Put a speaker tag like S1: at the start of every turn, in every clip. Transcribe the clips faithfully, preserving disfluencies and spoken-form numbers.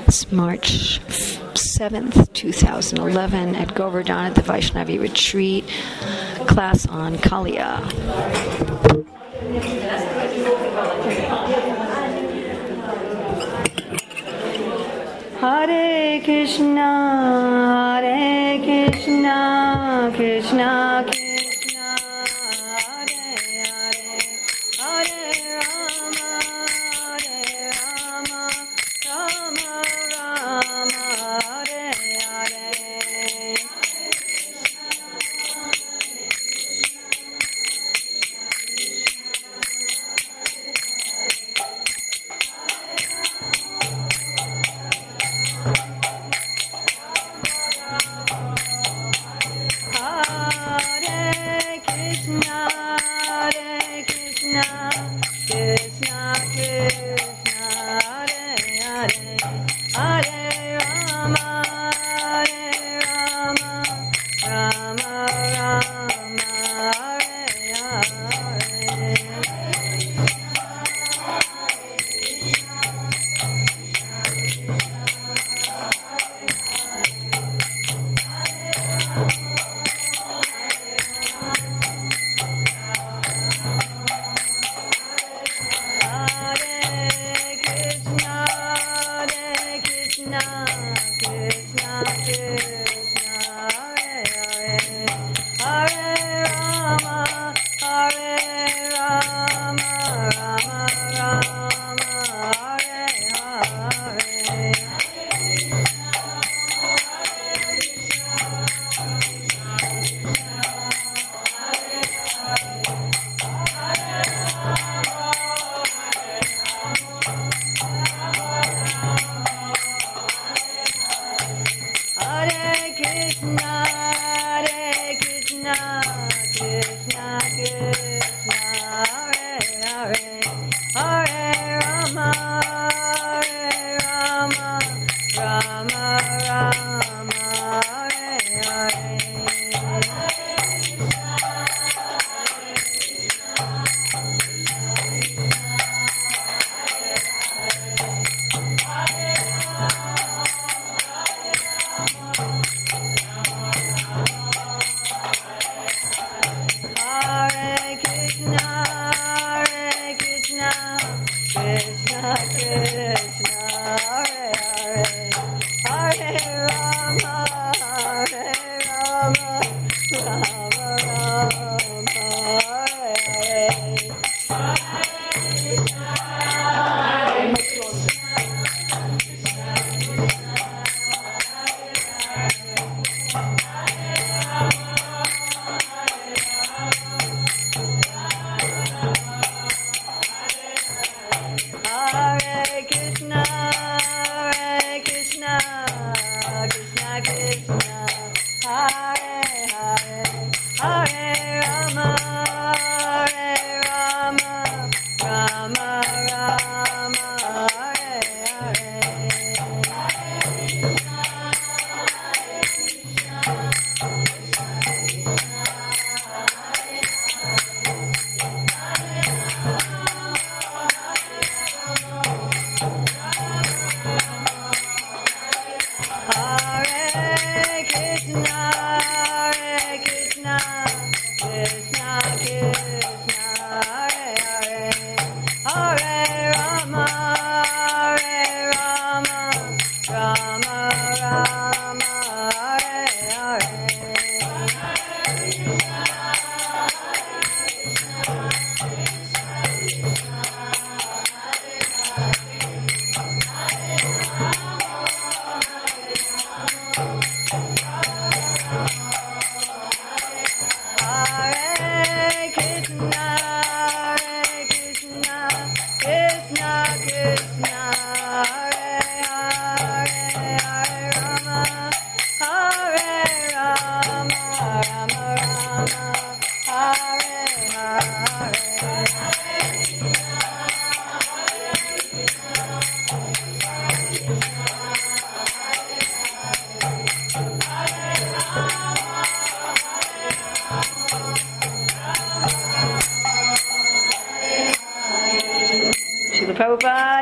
S1: It's March seventh, twenty eleven at Govardhan at the Vaishnavi Retreat, class on Kaliya. Hare Krishna, Hare Krishna, Krishna Krishna, Hare Hare, Hare Rama, Hare Rama, Rama Rama, Hare Hare. Ah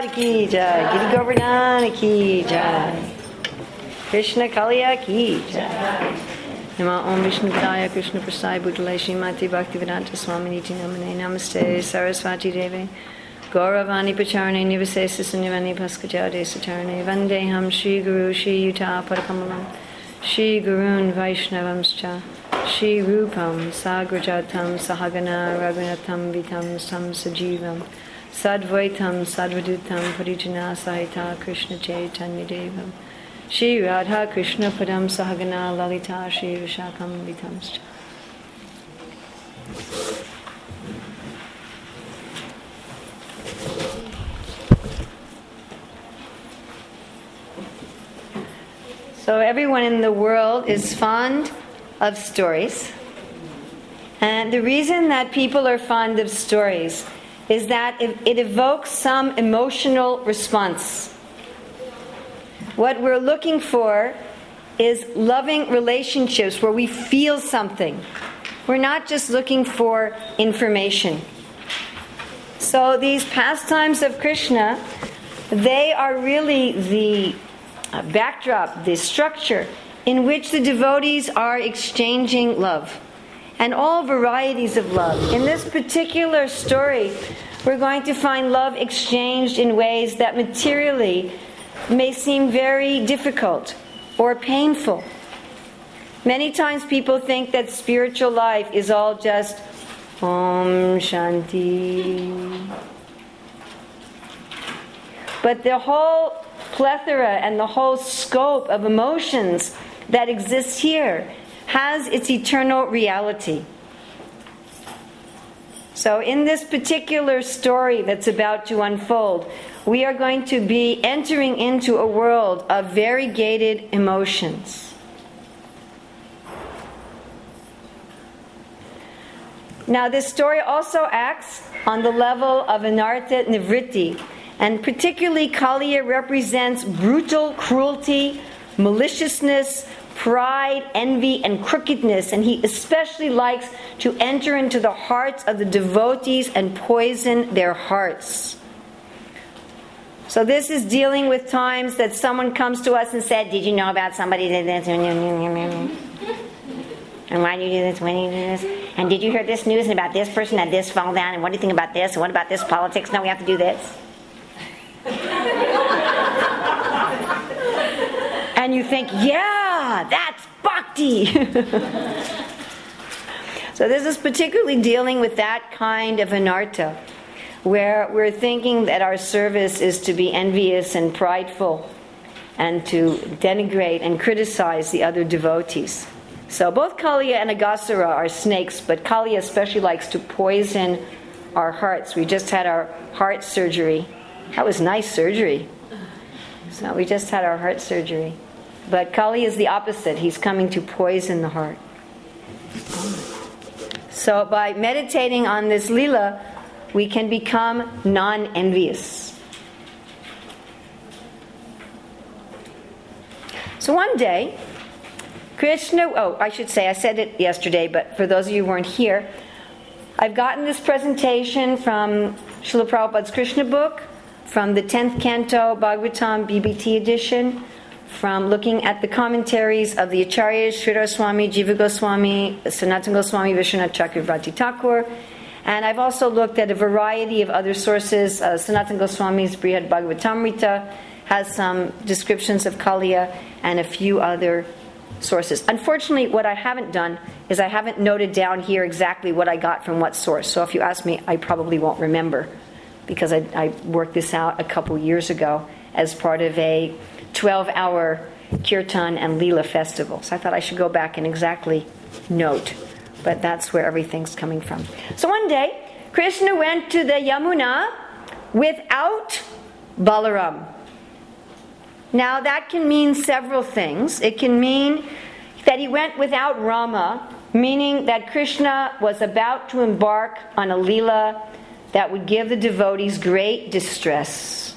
S1: Prabhupada ki jai, Giri Govardhana ki jai, Krishna Kaliya ki jai. Nama Om Vishnu Padaya Krishna Prasaya Bhutale Srimati Bhaktivedanta Swami Niti Namane Namaste Saraswati Deve Gauravani Pacharane Nivasesa Nivani Paskajade Satarane Vandeham Shri Guru Shri Yuta Padakamalam Shri Gurun Vaishnavamscha Shri Rupam Sagrajatam Sahagana Raghunatham Vitam Sam Sajivam Sadvaitam Sadvadutam Parijana Sahita Krishna Chaitanya Devam Shri Radha Krishna Padam Sahagana Lalita Shri Vishakam Vitamscha. So everyone in the world is fond of stories. And the reason that people are fond of stories is that it, it evokes some emotional response. What we're looking for is loving relationships where we feel something. We're not just looking for information. So these pastimes of Krishna, they are really the backdrop, the structure in which the devotees are exchanging love. And all varieties of love. In this particular story, we're going to find love exchanged in ways that materially may seem very difficult or painful. Many times people think that spiritual life is all just Om Shanti. But the whole plethora and the whole scope of emotions that exists here has its eternal reality. So in this particular story that's about to unfold, we are going to be entering into a world of variegated emotions. Now this story also acts on the level of anartha nivritti, and particularly Kaliya represents brutal cruelty, maliciousness, pride, envy, and crookedness, and he especially likes to enter into the hearts of the devotees and poison their hearts. So this is dealing with times that someone comes to us and said, did you know about somebody that did this? And why do you do this? When do you do this? And did you hear this news about this person that this fell down? And what do you think about this? And what about this politics? No, we have to do this. And you think, yeah, that's bhakti. So this is particularly dealing with that kind of anartha, where we're thinking that our service is to be envious and prideful and to denigrate and criticize the other devotees. So both Kaliya and Aghasura are snakes, but Kaliya especially likes to poison our hearts. We just had our heart surgery. That was nice surgery. So we just had our heart surgery. But Kali is the opposite. He's coming to poison the heart. So by meditating on this lila, we can become non-envious. So one day, Krishna, oh, I should say, I said it yesterday, but for those of you who weren't here, I've gotten this presentation from Srila Prabhupada's Krishna book, from the tenth Canto Bhagavatam B B T edition, from looking at the commentaries of the Acharyas, Sridhar Swami, Jiva Goswami, Sanatana Goswami, Vishwanath Chakravarti Thakur, and I've also looked at a variety of other sources. Uh, Sanatana Goswami's Brihad Bhagavatamrita has some descriptions of Kaliya and a few other sources. Unfortunately, what I haven't done is I haven't noted down here exactly what I got from what source. So if you ask me, I probably won't remember, because I, I worked this out a couple years ago as part of a twelve-hour Kirtan and Leela festival. So I thought I should go back and exactly note. But that's where everything's coming from. So one day, Krishna went to the Yamuna without Balaram. Now that can mean several things. It can mean that he went without Rama, meaning that Krishna was about to embark on a Leela that would give the devotees great distress.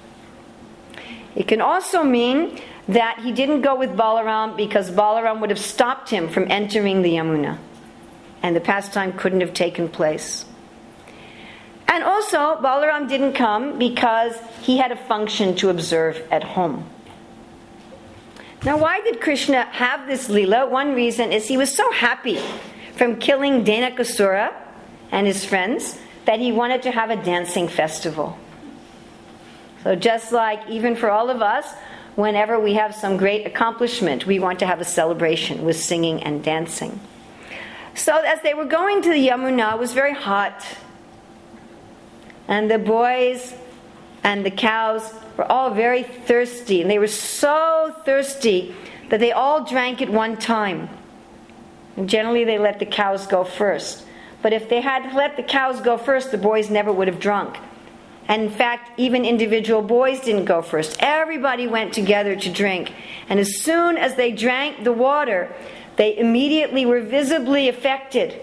S1: It can also mean that he didn't go with Balaram because Balaram would have stopped him from entering the Yamuna, and the pastime couldn't have taken place. And also, Balaram didn't come because he had a function to observe at home. Now, why did Krishna have this Leela? One reason is he was so happy from killing Denakasura and his friends that he wanted to have a dancing festival. So just like even for all of us, whenever we have some great accomplishment, we want to have a celebration with singing and dancing. So as they were going to the Yamuna, it was very hot. And the boys and the cows were all very thirsty. And they were so thirsty that they all drank at one time. And generally they let the cows go first. But if they had let the cows go first, the boys never would have drunk. And in fact, even individual boys didn't go first. Everybody went together to drink. And as soon as they drank the water, they immediately were visibly affected.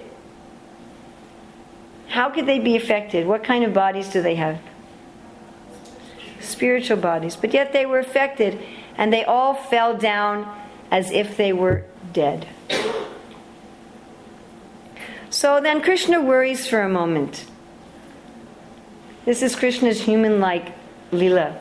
S1: How could they be affected? What kind of bodies do they have? Spiritual bodies. But yet they were affected, and they all fell down as if they were dead. So then Krishna worries for a moment. This is Krishna's human-like Leela.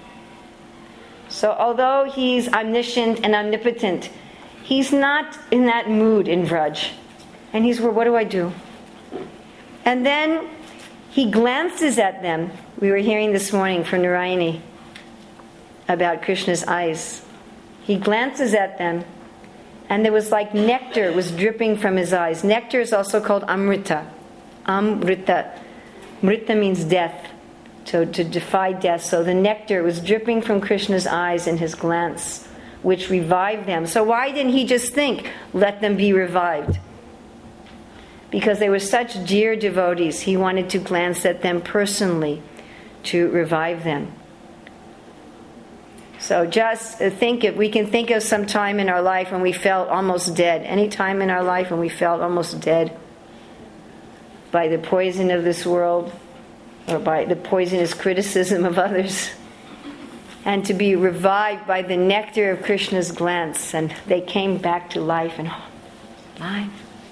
S1: So although he's omniscient and omnipotent, he's not in that mood in Vraj. And he's, well, what do I do? And then he glances at them. We were hearing this morning from Narayani about Krishna's eyes. He glances at them, and there was like nectar was dripping from his eyes. Nectar is also called Amrita. Amrita. Mrita means death, to, to defy death. So the nectar was dripping from Krishna's eyes in his glance, which revived them. So why didn't he just think, let them be revived? Because they were such dear devotees, he wanted to glance at them personally to revive them. So just think if we can think of some time in our life when we felt almost dead. Any time in our life when we felt almost dead by the poison of this world or by the poisonous criticism of others, and to be revived by the nectar of Krishna's glance, and they came back to life and oh, life.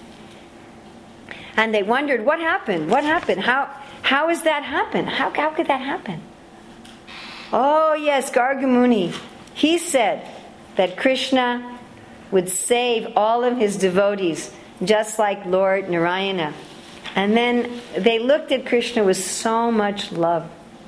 S1: And they wondered, what happened? What happened? How how has that happened? How how could that happen? Oh yes, Garga Muni. He said that Krishna would save all of his devotees, just like Lord Narayana. And then they looked at Krishna with so much love.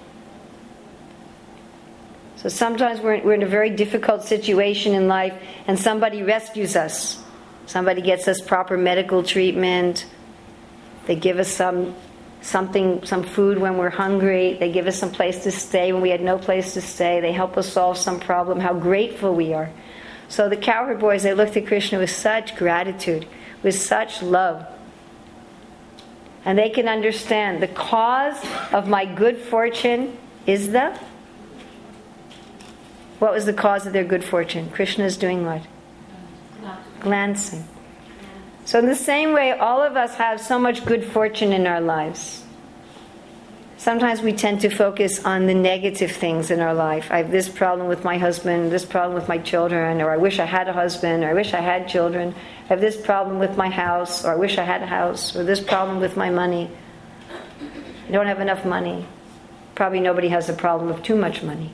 S1: So sometimes we're, we're in a very difficult situation in life, and somebody rescues us. Somebody gets us proper medical treatment. They give us some something, some food when we're hungry. They give us some place to stay when we had no place to stay. They help us solve some problem. How grateful we are. So the cowherd boys, they looked at Krishna with such gratitude, with such love. And they can understand the cause of my good fortune is the... What was the cause of their good fortune? Krishna is doing what? Glancing. So in the same way, all of us have so much good fortune in our lives. Sometimes we tend to focus on the negative things in our life. I have this problem with my husband, this problem with my children, or I wish I had a husband, or I wish I had children. I have this problem with my house, or I wish I had a house, or this problem with my money. I don't have enough money. Probably nobody has a problem with too much money.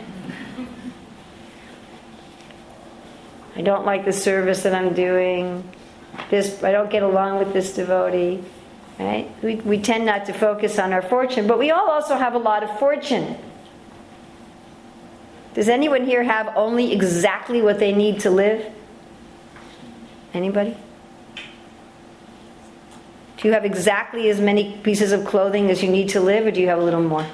S1: I don't like the service that I'm doing. This, I don't get along with this devotee. Right? We, we tend not to focus on our fortune, but we all also have a lot of fortune. Does anyone here have only exactly what they need to live? Anybody? Do you have exactly as many pieces of clothing as you need to live, or do you have a little more?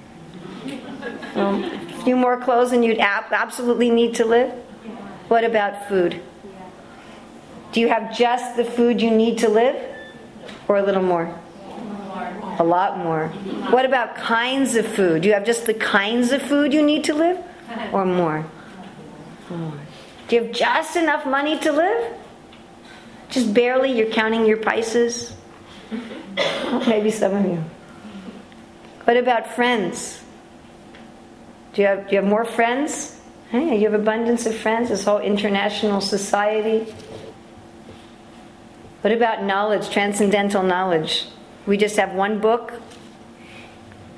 S1: Um, a few more clothes than you'd ab- absolutely need to live? What about food? Do you have just the food you need to live? Or a little more? A lot more. What about kinds of food? Do you have just the kinds of food you need to live? Or more? More. Do you have just enough money to live? Just barely, you're counting your pices? Well, maybe some of you. What about friends? Do you have, do you have more friends? Hey, you have abundance of friends, this whole international society. What about knowledge, transcendental knowledge? We just have one book,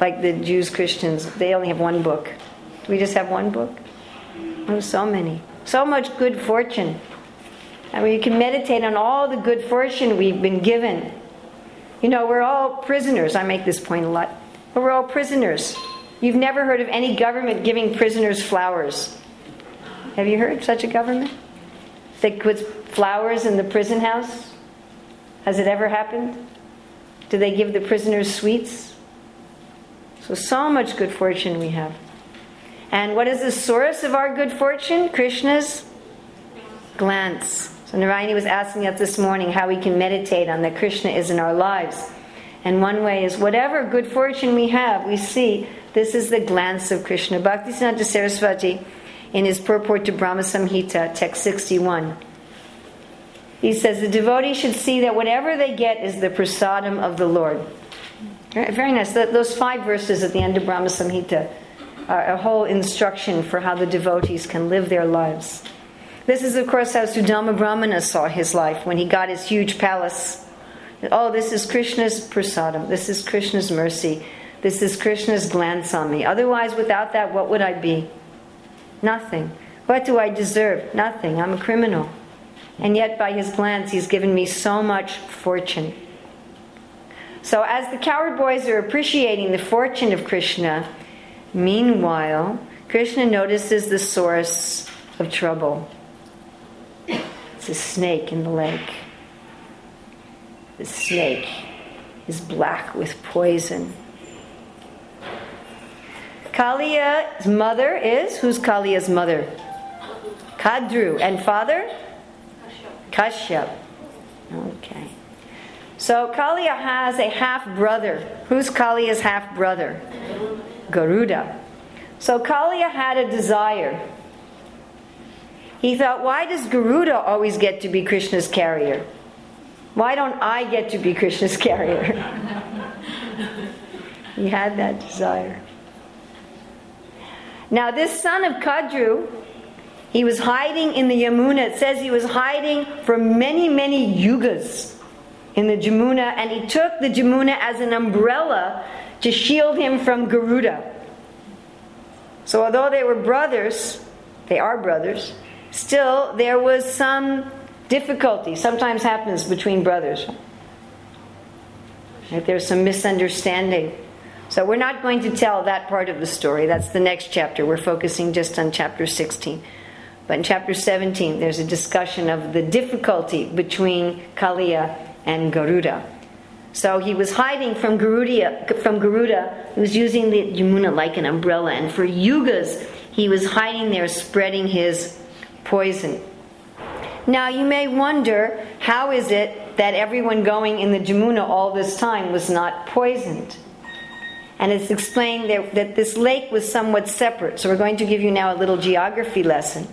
S1: like the Jews, Christians, they only have one book. Do we just have one book? Oh, so many. So much good fortune. I mean, you can meditate on all the good fortune we've been given. You know, we're all prisoners. I make this point a lot. But we're all prisoners. You've never heard of any government giving prisoners flowers. Have you heard of such a government that puts flowers in the prison house? Has it ever happened? Do they give the prisoners sweets? So, so much good fortune we have. And what is the source of our good fortune? Krishna's glance. So Narayani was asking us this morning how we can meditate on that Krishna is in our lives. And one way is whatever good fortune we have, we see this is the glance of Krishna. Bhaktisiddhanta Saraswati, in his purport to Brahma Samhita, text sixty-one, he says the devotee should see that whatever they get is the prasadam of the Lord. Very nice. Those five verses at the end of Brahma Samhita are a whole instruction for how the devotees can live their lives. This is, of course, how Sudama Brahmana saw his life when he got his huge palace. Oh, this is Krishna's prasadam. This is Krishna's mercy. This is Krishna's glance on me. Otherwise, without that, what would I be? Nothing. What do I deserve? Nothing. I'm a criminal. And yet, by his glance, he's given me so much fortune. So, as the cowherd boys are appreciating the fortune of Krishna, meanwhile, Krishna notices the source of trouble. It's a snake in the lake. The snake is black with poison. Kaliya's mother is? Who's Kaliya's mother? Kadru. And father? Kashyap. Okay. So Kaliya has a half-brother. Who's Kaliya's half-brother? Garuda. So Kaliya had a desire. He thought, why does Garuda always get to be Krishna's carrier? Why don't I get to be Krishna's carrier? He had that desire. Now this son of Kadru, he was hiding in the Yamuna. It says he was hiding for many, many yugas in the Jamuna, and he took the Jamuna as an umbrella to shield him from Garuda. So although they were brothers, they are brothers, still there was some difficulty. Sometimes happens between brothers. Right? There's some misunderstanding. So we're not going to tell that part of the story. That's the next chapter. We're focusing just on chapter sixteen. But in chapter seventeen, there's a discussion of the difficulty between Kaliya and Garuda. So he was hiding from Garuda. From Garuda, he was using the Yamuna like an umbrella, and for yugas, he was hiding there, spreading his poison. Now you may wonder, how is it that everyone going in the Jamuna all this time was not poisoned? And it's explained that, that this lake was somewhat separate. So we're going to give you now a little geography lesson.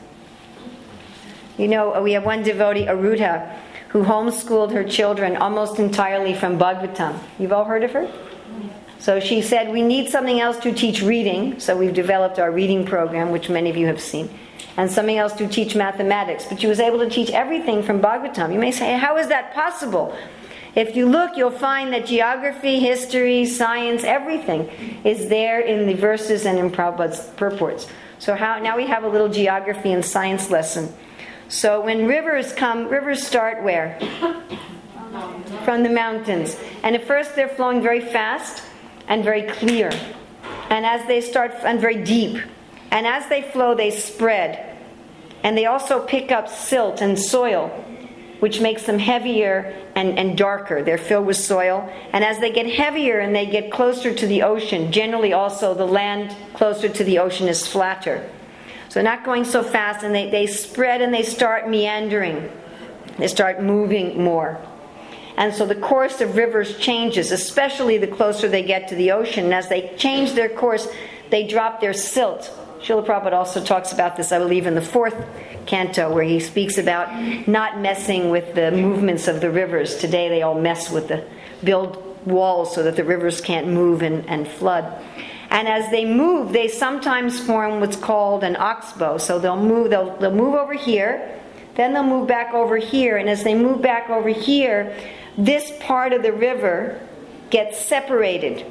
S1: You know, we have one devotee, Arudha, who homeschooled her children almost entirely from Bhagavatam. You've all heard of her? So she said, we need something else to teach reading. So we've developed our reading program, which many of you have seen. And something else to teach mathematics. But she was able to teach everything from Bhagavatam. You may say, how is that possible? If you look, you'll find that geography, history, science, everything is there in the verses and in Prabhupada's purports. So how, now we have a little geography and science lesson. So when rivers come, rivers start where? From the mountains. And at first they're flowing very fast and very clear. And as they start, and very deep. And as they flow, they spread. And they also pick up silt and soil, which makes them heavier and, and darker. They're filled with soil. And as they get heavier and they get closer to the ocean, generally also the land closer to the ocean is flatter. So not going so fast, and they, they spread and they start meandering. They start moving more. And so the course of rivers changes, especially the closer they get to the ocean. And as they change their course, they drop their silt. Srila Prabhupada also talks about this, I believe, in the fourth canto, where he speaks about not messing with the movements of the rivers. Today they all mess with the, build walls so that the rivers can't move and, and flood. And as they move, they sometimes form what's called an oxbow. So they'll move, they'll, they'll move over here, then they'll move back over here, and as they move back over here, this part of the river gets separated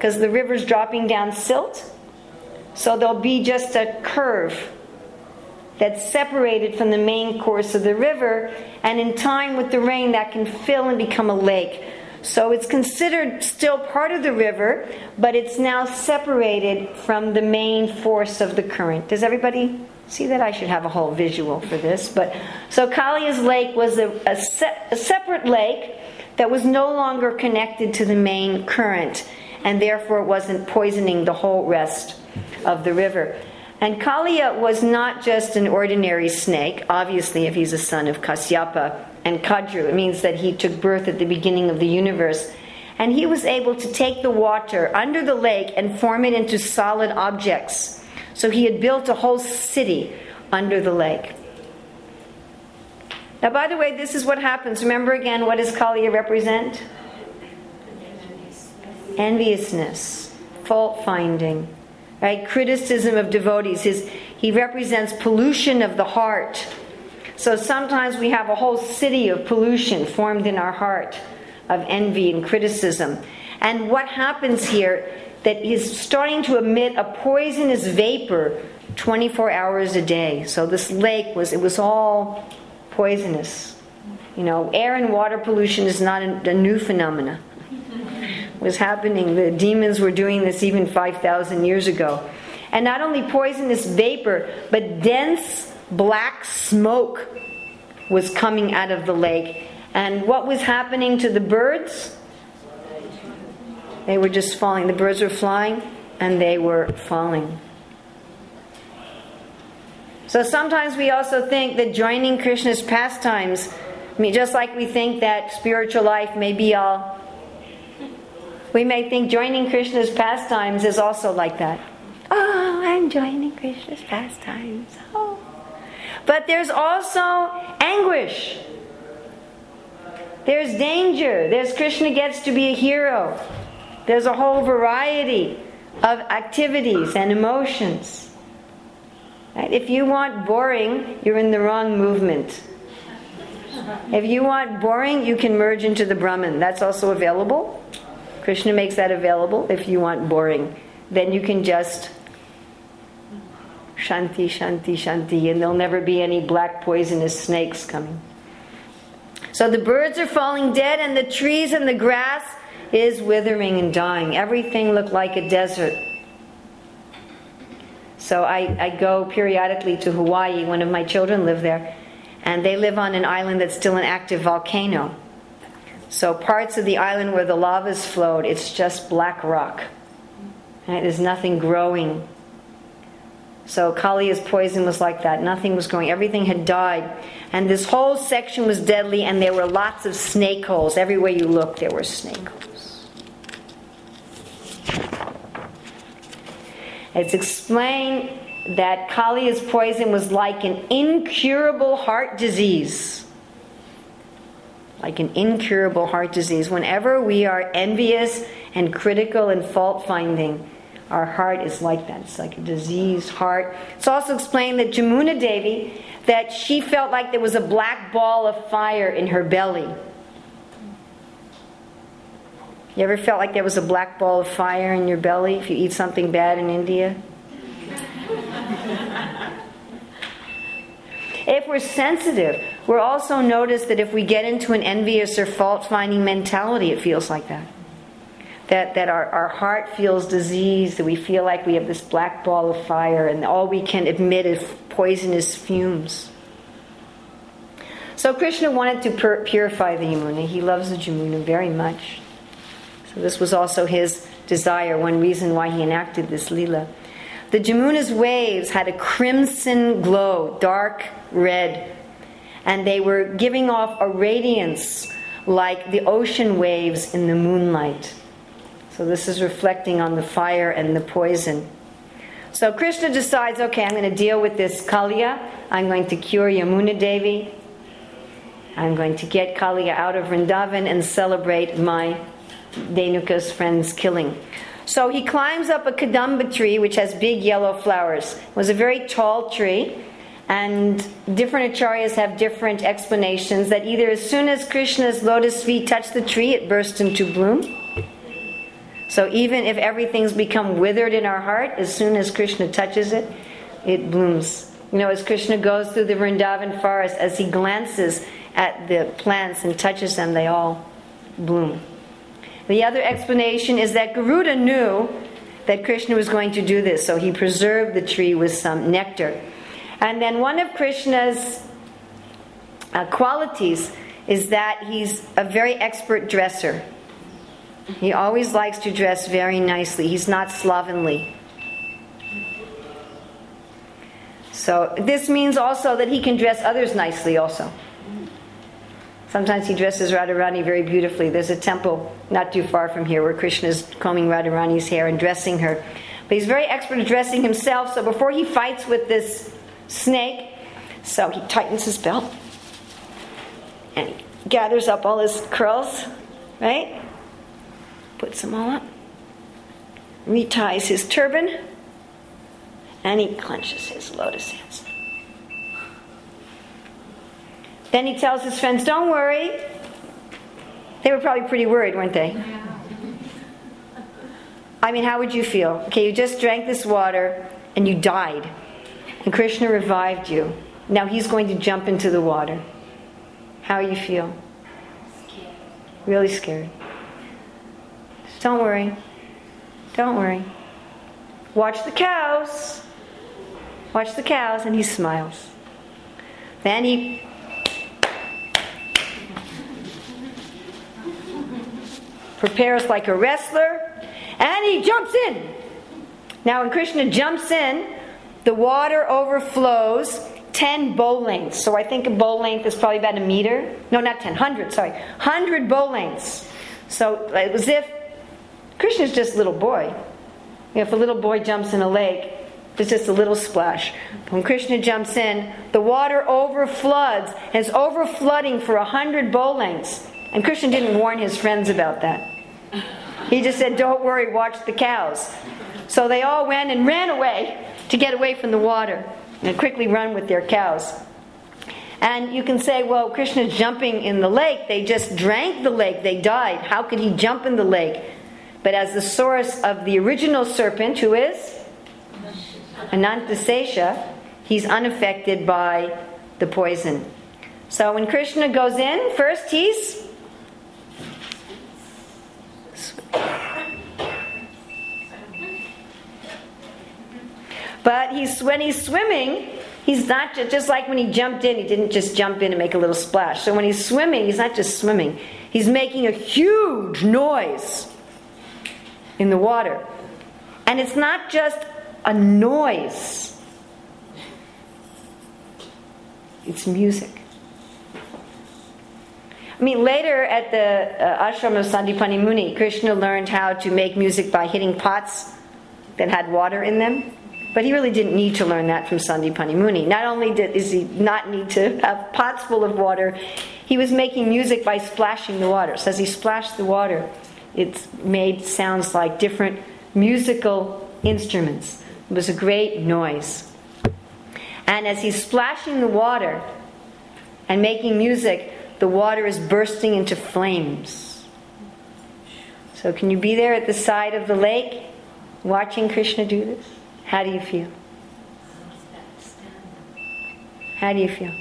S1: because the river's dropping down silt. So there'll be just a curve that's separated from the main course of the river, and in time with the rain that can fill and become a lake. So it's considered still part of the river, but it's now separated from the main force of the current. Does everybody see that? I should have a whole visual for this. But so Kaliya's lake was a, a, se- a separate lake that was no longer connected to the main current, and therefore it wasn't poisoning the whole rest of the river. And Kaliya was not just an ordinary snake. Obviously, if he's a son of Kasyapa and Kadru, it means that he took birth at the beginning of the universe. And he was able to take the water under the lake and form it into solid objects. So he had built a whole city under the lake. Now, by the way, this is what happens. Remember again, what does Kaliya represent? Enviousness, fault-finding. Right? Criticism of devotees. His, he represents pollution of the heart. So sometimes we have a whole city of pollution formed in our heart of envy and criticism. And what happens here, that he's starting to emit a poisonous vapor twenty-four hours a day. So this lake was, it was all poisonous. You know, air and water pollution is not a, a new phenomena. Was happening. The demons were doing this even five thousand years ago. And not only poisonous vapor, but dense black smoke was coming out of the lake. And what was happening to the birds? They were just falling. The birds were flying and they were falling. So sometimes we also think that joining Krishna's pastimes, I mean, just like we think that spiritual life may be all, we may think joining Krishna's pastimes is also like that. Oh, I'm joining Krishna's pastimes. Oh. But there's also anguish. There's danger. There's Krishna gets to be a hero. There's a whole variety of activities and emotions. Right? If you want boring, you're in the wrong movement. If you want boring, you can merge into the Brahman. That's also available. Krishna makes that available. If you want boring, then you can just shanti, shanti, shanti, and there'll never be any black poisonous snakes coming. So the birds are falling dead, and the trees and the grass is withering and dying. Everything looked like a desert. So I, I go periodically to Hawaii. One of my children live there, and they live on an island that's still an active volcano. So parts of the island where the lava's flowed, it's just black rock. Right? There's nothing growing. So Kaliya's poison was like that. Nothing was growing. Everything had died. And this whole section was deadly, and there were lots of snake holes. Everywhere you looked, there were snake holes. It's explained that Kaliya's poison was like an incurable heart disease. Like an incurable heart disease. Whenever we are envious and critical and fault-finding, our heart is like that. It's like a diseased heart. It's also explained that Jamuna Devi, that she felt like there was a black ball of fire in her belly. You ever felt like there was a black ball of fire in your belly if you eat something bad in India? If we're sensitive, we'll also notice that if we get into an envious or fault-finding mentality, it feels like that. That, that our, our heart feels diseased, that we feel like we have this black ball of fire, and all we can emit is poisonous fumes. So Krishna wanted to pur- purify the Yamuna. He loves the Yamuna very much. So this was also his desire, one reason why he enacted this Leela. The Jamuna's waves had a crimson glow, dark red, and they were giving off a radiance like the ocean waves in the moonlight. So this is reflecting on the fire and the poison. So Krishna decides, okay, I'm going to deal with this Kaliya. I'm going to cure Yamuna Devi. I'm going to get Kaliya out of Vrindavan and celebrate my Dhenuka's friend's killing. So he climbs up a kadamba tree which has big yellow flowers. It was a very tall tree, and different acharyas have different explanations that either as soon as Krishna's lotus feet touched the tree, it burst into bloom. So even if everything's become withered in our heart, as soon as Krishna touches it, it blooms. You know, as Krishna goes through the Vrindavan forest, as he glances at the plants and touches them, they all bloom. The other explanation is that Garuda knew that Krishna was going to do this, so he preserved the tree with some nectar. And then one of Krishna's uh, qualities is that he's a very expert dresser. He always likes to dress very nicely. He's not slovenly. So this means also that he can dress others nicely also. Sometimes he dresses Radharani very beautifully. There's a temple not too far from here where Krishna is combing Radharani's hair and dressing her. But he's very expert at dressing himself, so before he fights with this snake, so he tightens his belt and he gathers up all his curls, right? Puts them all up, reties his turban, and he clenches his lotus hands. Then he tells his friends, don't worry. They were probably pretty worried, weren't they? I mean, how would you feel? Okay, you just drank this water and you died. And Krishna revived you. Now he's going to jump into the water. How you feel?
S2: Scared.
S1: Really scared. Just don't worry. Don't worry. Watch the cows. Watch the cows. And he smiles. Then he prepares like a wrestler, and he jumps in. Now when Krishna jumps in, the water overflows ten bow lengths. So I think a bow length is probably about a meter. No, not ten, hundred, sorry. Hundred bow lengths. So it was if Krishna's just a little boy. You know, if a little boy jumps in a lake, there's just a little splash. When Krishna jumps in, the water overfloods, and it's overflooding for a hundred bow lengths. And Krishna didn't warn his friends about that. He just said, don't worry, watch the cows. So they all went and ran away to get away from the water and quickly run with their cows. And you can say, well, Krishna's jumping in the lake. They just drank the lake. They died. How could he jump in the lake? But as the source of the original serpent, who is? Anantasesha, he's unaffected by the poison. So when Krishna goes in, first he's But he's when he's swimming, he's not just, just like when he jumped in, he didn't just jump in and make a little splash. So when he's swimming, he's not just swimming. He's making a huge noise in the water. And it's not just a noise. It's music. I mean, later at the uh, ashram of Sandipani Muni, Krishna learned how to make music by hitting pots that had water in them. But he really didn't need to learn that from Sandipani Muni. Not only did does he not need to have pots full of water, he was making music by splashing the water. So as he splashed the water, it made sounds like different musical instruments. It was a great noise. And as he's splashing the water and making music, the water is bursting into flames. So can you be there at the side of the lake watching Krishna do this? How do you feel? How do you feel?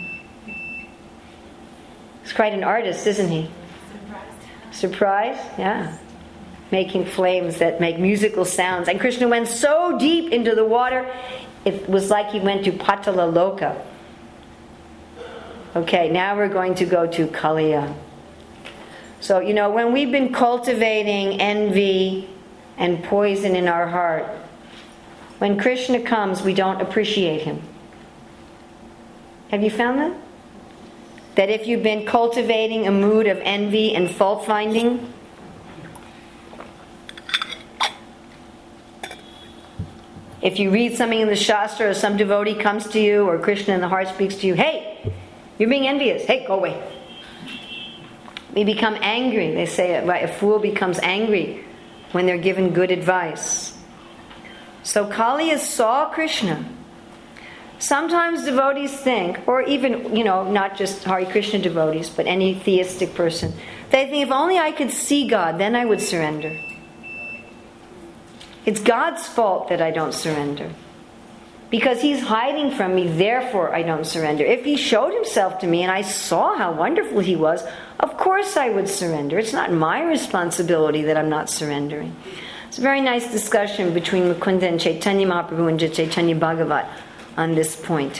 S1: He's quite an artist, isn't he? Surprised? Yeah. Making flames that make musical sounds. And Krishna went so deep into the water, it was like he went to Patala Loka. Okay, now we're going to go to Kaliya. So, you know, when we've been cultivating envy and poison in our heart, when Krishna comes, we don't appreciate him. Have you found that? That if you've been cultivating a mood of envy and fault-finding, if you read something in the Shastra or some devotee comes to you or Krishna in the heart speaks to you, hey, you're being envious. Hey, go away. We become angry. They say a fool becomes angry when they're given good advice. So Kaliya saw Krishna. Sometimes devotees think, or even, you know, not just Hare Krishna devotees, but any theistic person, they think if only I could see God, then I would surrender. It's God's fault that I don't surrender. Because He's hiding from me, therefore I don't surrender. If He showed Himself to me and I saw how wonderful He was, of course I would surrender. It's not my responsibility that I'm not surrendering. It's a very nice discussion between Mukunda and Chaitanya Mahaprabhu and Chaitanya Bhagavat on this point.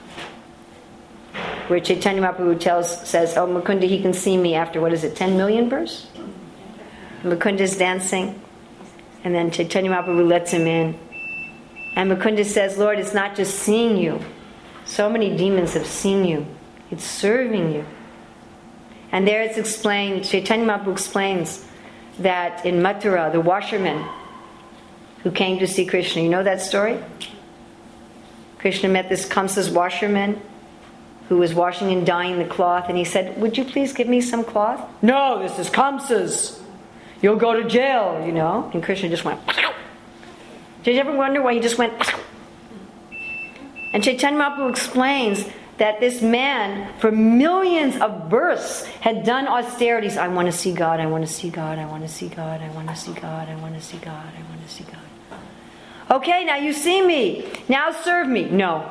S1: Where Chaitanya Mahaprabhu tells, says, oh, Mukunda, he can see me after, what is it, ten million verse? Mukunda's dancing. And then Chaitanya Mahaprabhu lets him in. And Mukunda says, Lord, it's not just seeing you. So many demons have seen you. It's serving you. And there it's explained, Chaitanya Mahaprabhu explains that in Mathura, the washerman who came to see Krishna, you know that story? Krishna met this Kamsa's washerman who was washing and dyeing the cloth, and he said, would you please give me some cloth? No, this is Kamsa's. You'll go to jail, you know. And Krishna just went, did you ever wonder why he just went? And Chaitanya Mahaprabhu explains that this man, for millions of births, had done austerities. I want to see God, I want to see God, I want to see God, I want to see God, I want to see God, I want to see God. Okay, now you see me. Now serve me. No.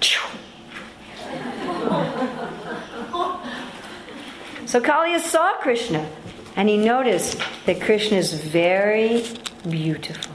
S1: So Kaliya saw Krishna, and he noticed that Krishna is very beautiful.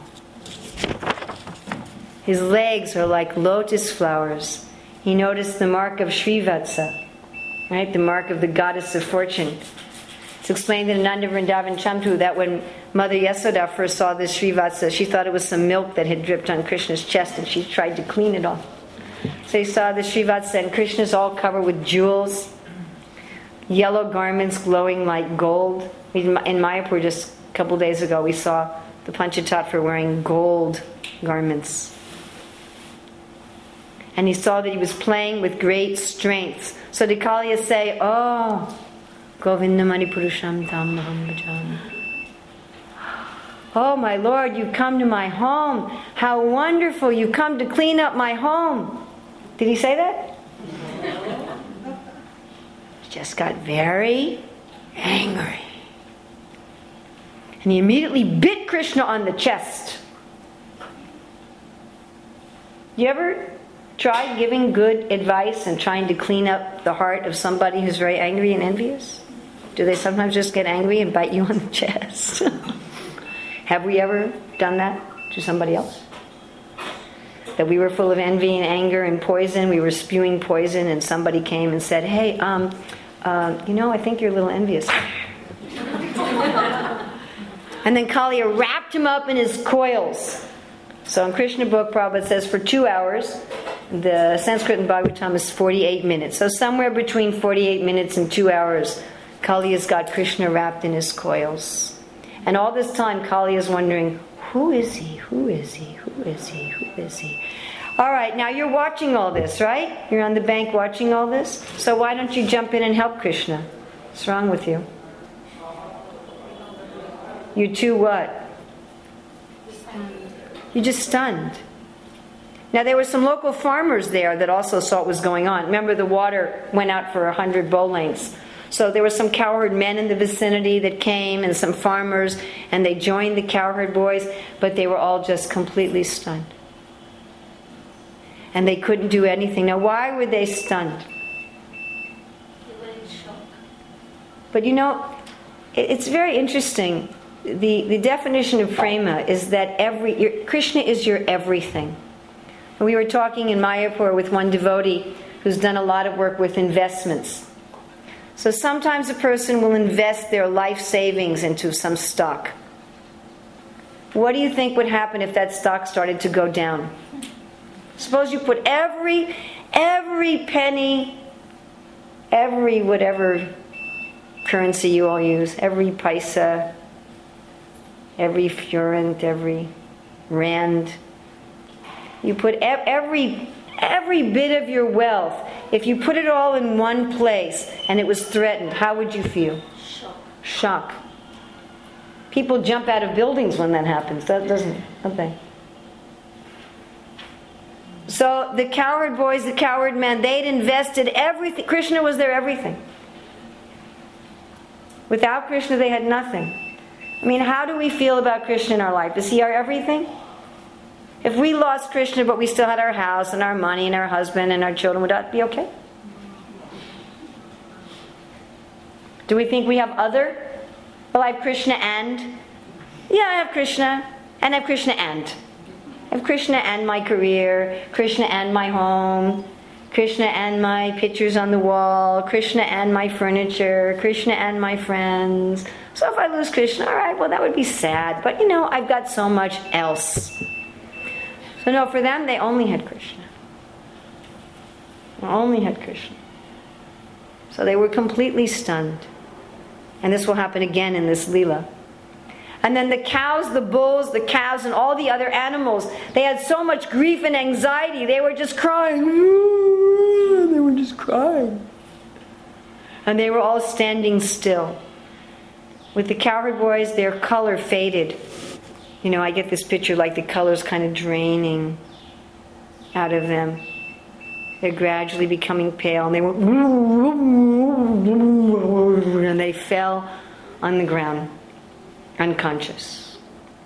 S1: His legs are like lotus flowers. He noticed the mark of Srivatsa, right? The mark of the goddess of fortune. It's explained in Nanda Vrindavan Chamtu that when Mother Yasoda first saw this Srivatsa, she thought it was some milk that had dripped on Krishna's chest, and she tried to clean it off. So he saw the Srivatsa, and Krishna's all covered with jewels, yellow garments glowing like gold. In Mayapur just a couple days ago, we saw the Panchatattva wearing gold garments. And he saw that he was playing with great strength. So did Kaliya say, oh, Govindamani Purusham Tam Maham Bhajami. Oh, my Lord, you've come to my home. How wonderful. You come to clean up my home. Did he say that? He just got very angry. And he immediately bit Krishna on the chest. You ever try giving good advice and trying to clean up the heart of somebody who's very angry and envious? Do they sometimes just get angry and bite you on the chest? Have we ever done that to somebody else? That we were full of envy and anger and poison, we were spewing poison, and somebody came and said, hey, um, uh, you know, I think you're a little envious. And then Kaliya wrapped him up in his coils. So in Krishna book, Prabhupada says for two hours, the Sanskrit and Bhagavatam is forty-eight minutes. So somewhere between forty-eight minutes and two hours, Kaliya's got Krishna wrapped in his coils. And all this time, Kaliya's wondering, who is he? Who is he? Who is he? Who is he? All right, now you're watching all this, right? You're on the bank watching all this. So why don't you jump in and help Krishna? What's wrong with you? You're too what? You're just stunned. Now there were some local farmers there that also saw what was going on. Remember, the water went out for a hundred bow lengths. So there were some cowherd men in the vicinity that came, and some farmers, and they joined the cowherd boys, but they were all just completely stunned. And they couldn't do anything. Now why were they stunned?
S2: They were in shock.
S1: But you know, it's very interesting. The, the definition of prema is that every your, Krishna is your everything. We were talking in Mayapur with one devotee who's done a lot of work with investments. So sometimes a person will invest their life savings into some stock. What do you think would happen if that stock started to go down? Suppose you put every, every penny, every whatever currency you all use, every paisa, every forint, every rand. You put every every bit of your wealth. If you put it all in one place and it was threatened, how would you feel?
S2: Shock.
S1: Shock. People jump out of buildings when that happens, doesn't don't they? So the cowherd boys, the cowherd men, they'd invested everything. Krishna was their everything. Without Krishna, they had nothing. I mean, how do we feel about Krishna in our life? Is he our everything? If we lost Krishna but we still had our house and our money and our husband and our children, would that be okay? Do we think we have other? Well, I have Krishna and? Yeah, I have Krishna. And I have Krishna and. I have Krishna and my career, Krishna and my home, Krishna and my pictures on the wall, Krishna and my furniture, Krishna and my friends. So if I lose Krishna, all right, well, that would be sad. But, you know, I've got so much else. So no, for them, they only had Krishna. They only had Krishna. So they were completely stunned. And this will happen again in this Leela. And then the cows, the bulls, the calves, and all the other animals, they had so much grief and anxiety. They were just crying. They were just crying. And they were all standing still. With the cowherd boys, their color faded. You know, I get this picture like the color's kind of draining out of them. They're gradually becoming pale. And they went, and they fell on the ground, unconscious.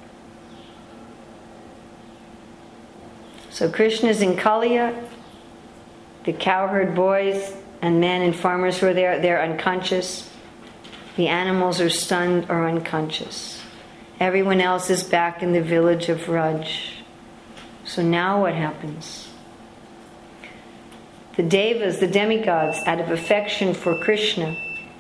S1: So Krishna's in Kaliya. The cowherd boys and men and farmers who are there, they're unconscious. The animals are stunned or unconscious. Everyone else is back in the village of Raj. So now what happens? The devas, the demigods, out of affection for Krishna,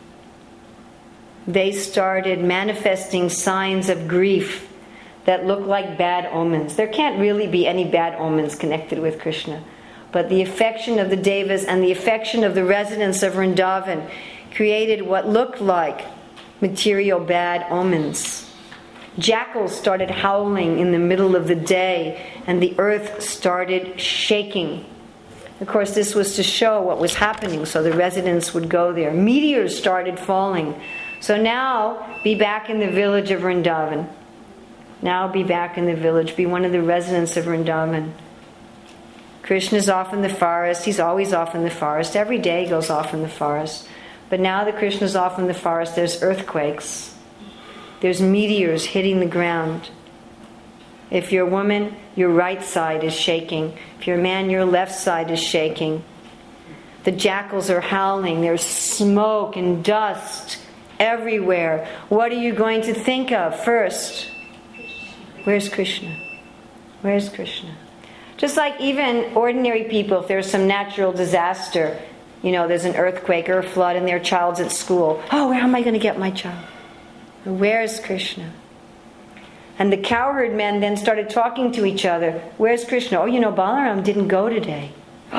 S1: they started manifesting signs of grief that look like bad omens. There can't really be any bad omens connected with Krishna. But the affection of the devas and the affection of the residents of Vrindavan created what looked like material bad omens. Jackals started howling in the middle of the day, and the earth started shaking. Of course, this was to show what was happening, so the residents would go there. Meteors started falling. So now, be back in the village of Vrindavan. Now be back in the village. Be one of the residents of Vrindavan. Krishna's off in the forest. He's always off in the forest. Every day he goes off in the forest. But now that Krishna's off in the forest, there's earthquakes. There's meteors hitting the ground. If you're a woman, your right side is shaking. If you're a man, your left side is shaking. The jackals are howling. There's smoke and dust everywhere. What are you going to think of first? Where's Krishna? Where's Krishna? Just like even ordinary people, if there's some natural disaster, you know, there's an earthquake or a flood and their child's at school. Oh, where am I going to get my child? Where's Krishna? And the cowherd men then started talking to each other. Where's Krishna? Oh, you know, Balaram didn't go today.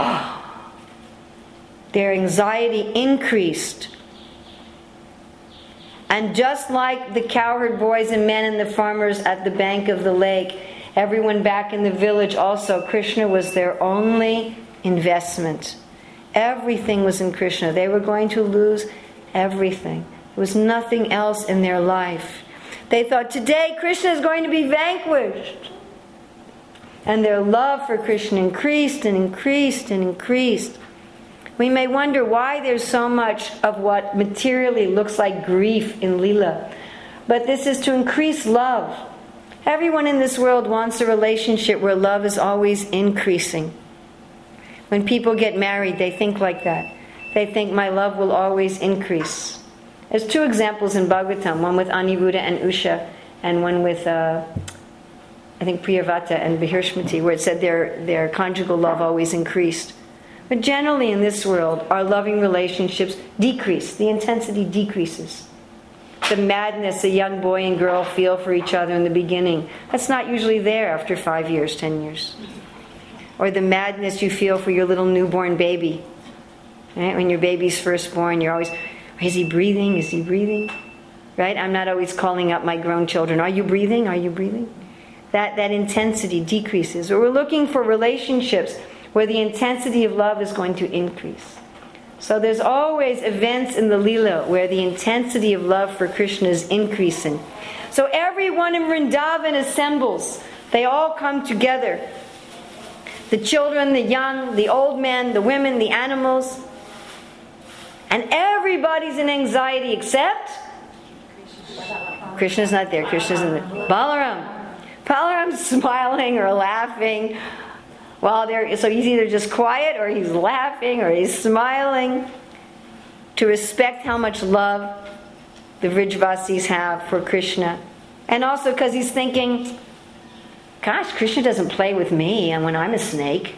S1: Their anxiety increased. And just like the cowherd boys and men and the farmers at the bank of the lake, everyone back in the village also, Krishna was their only investment. Everything was in Krishna. They were going to lose everything. There was nothing else in their life. They thought, today Krishna is going to be vanquished. And their love for Krishna increased and increased and increased. We may wonder why there's so much of what materially looks like grief in Leela. But this is to increase love. Everyone in this world wants a relationship where love is always increasing. When people get married, they think like that. They think, my love will always increase. There's two examples in Bhagavatam, one with Aniruddha and Usha, and one with, uh, I think, Priyavata and Bahirshmati, where it said their, their conjugal love always increased. But generally in this world, our loving relationships decrease. The intensity decreases. The madness a young boy and girl feel for each other in the beginning, that's not usually there after five years, ten years. Or the madness you feel for your little newborn baby. Right? When your baby's first born, you're always, is he breathing? Is he breathing? Right? I'm not always calling up my grown children. Are you breathing? Are you breathing? That, that intensity decreases. Or we're looking for relationships where the intensity of love is going to increase. So there's always events in the Leela where the intensity of love for Krishna is increasing. So everyone in Vrindavan assembles. They all come together. The children, the young, the old men, the women, the animals. And everybody's in anxiety except Krishna's not there. Krishna's in the Balaram. Balaram's smiling or laughing. While they're, so he's either just quiet or he's laughing or he's smiling to respect how much love the Vrijvasis have for Krishna. And also because he's thinking, gosh, Krishna doesn't play with me and when I'm a snake.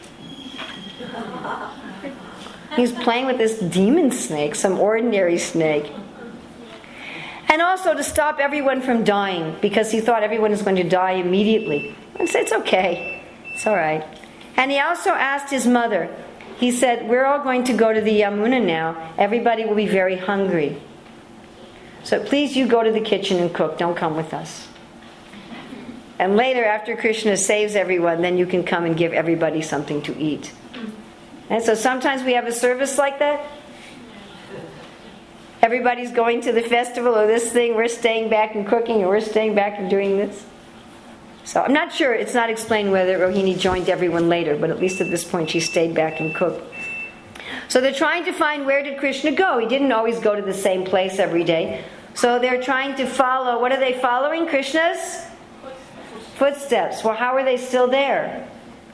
S1: He's playing with this demon snake, some ordinary snake. And also to stop everyone from dying, because he thought everyone was going to die immediately. And said, it's okay. It's all right. And he also asked his mother, he said, we're all going to go to the Yamuna now. Everybody will be very hungry. So please you go to the kitchen and cook. Don't come with us. And later, after Krishna saves everyone, then you can come and give everybody something to eat. And so sometimes we have a service like that. Everybody's going to the festival or this thing. We're staying back and cooking, or we're staying back and doing this. So I'm not sure. It's not explained whether Rohini joined everyone later, but at least at this point she stayed back and cooked. So they're trying to find, where did Krishna go? He didn't always go to the same place every day. So they're trying to follow. What are they following? Krishna's footsteps. Well, how are they still there?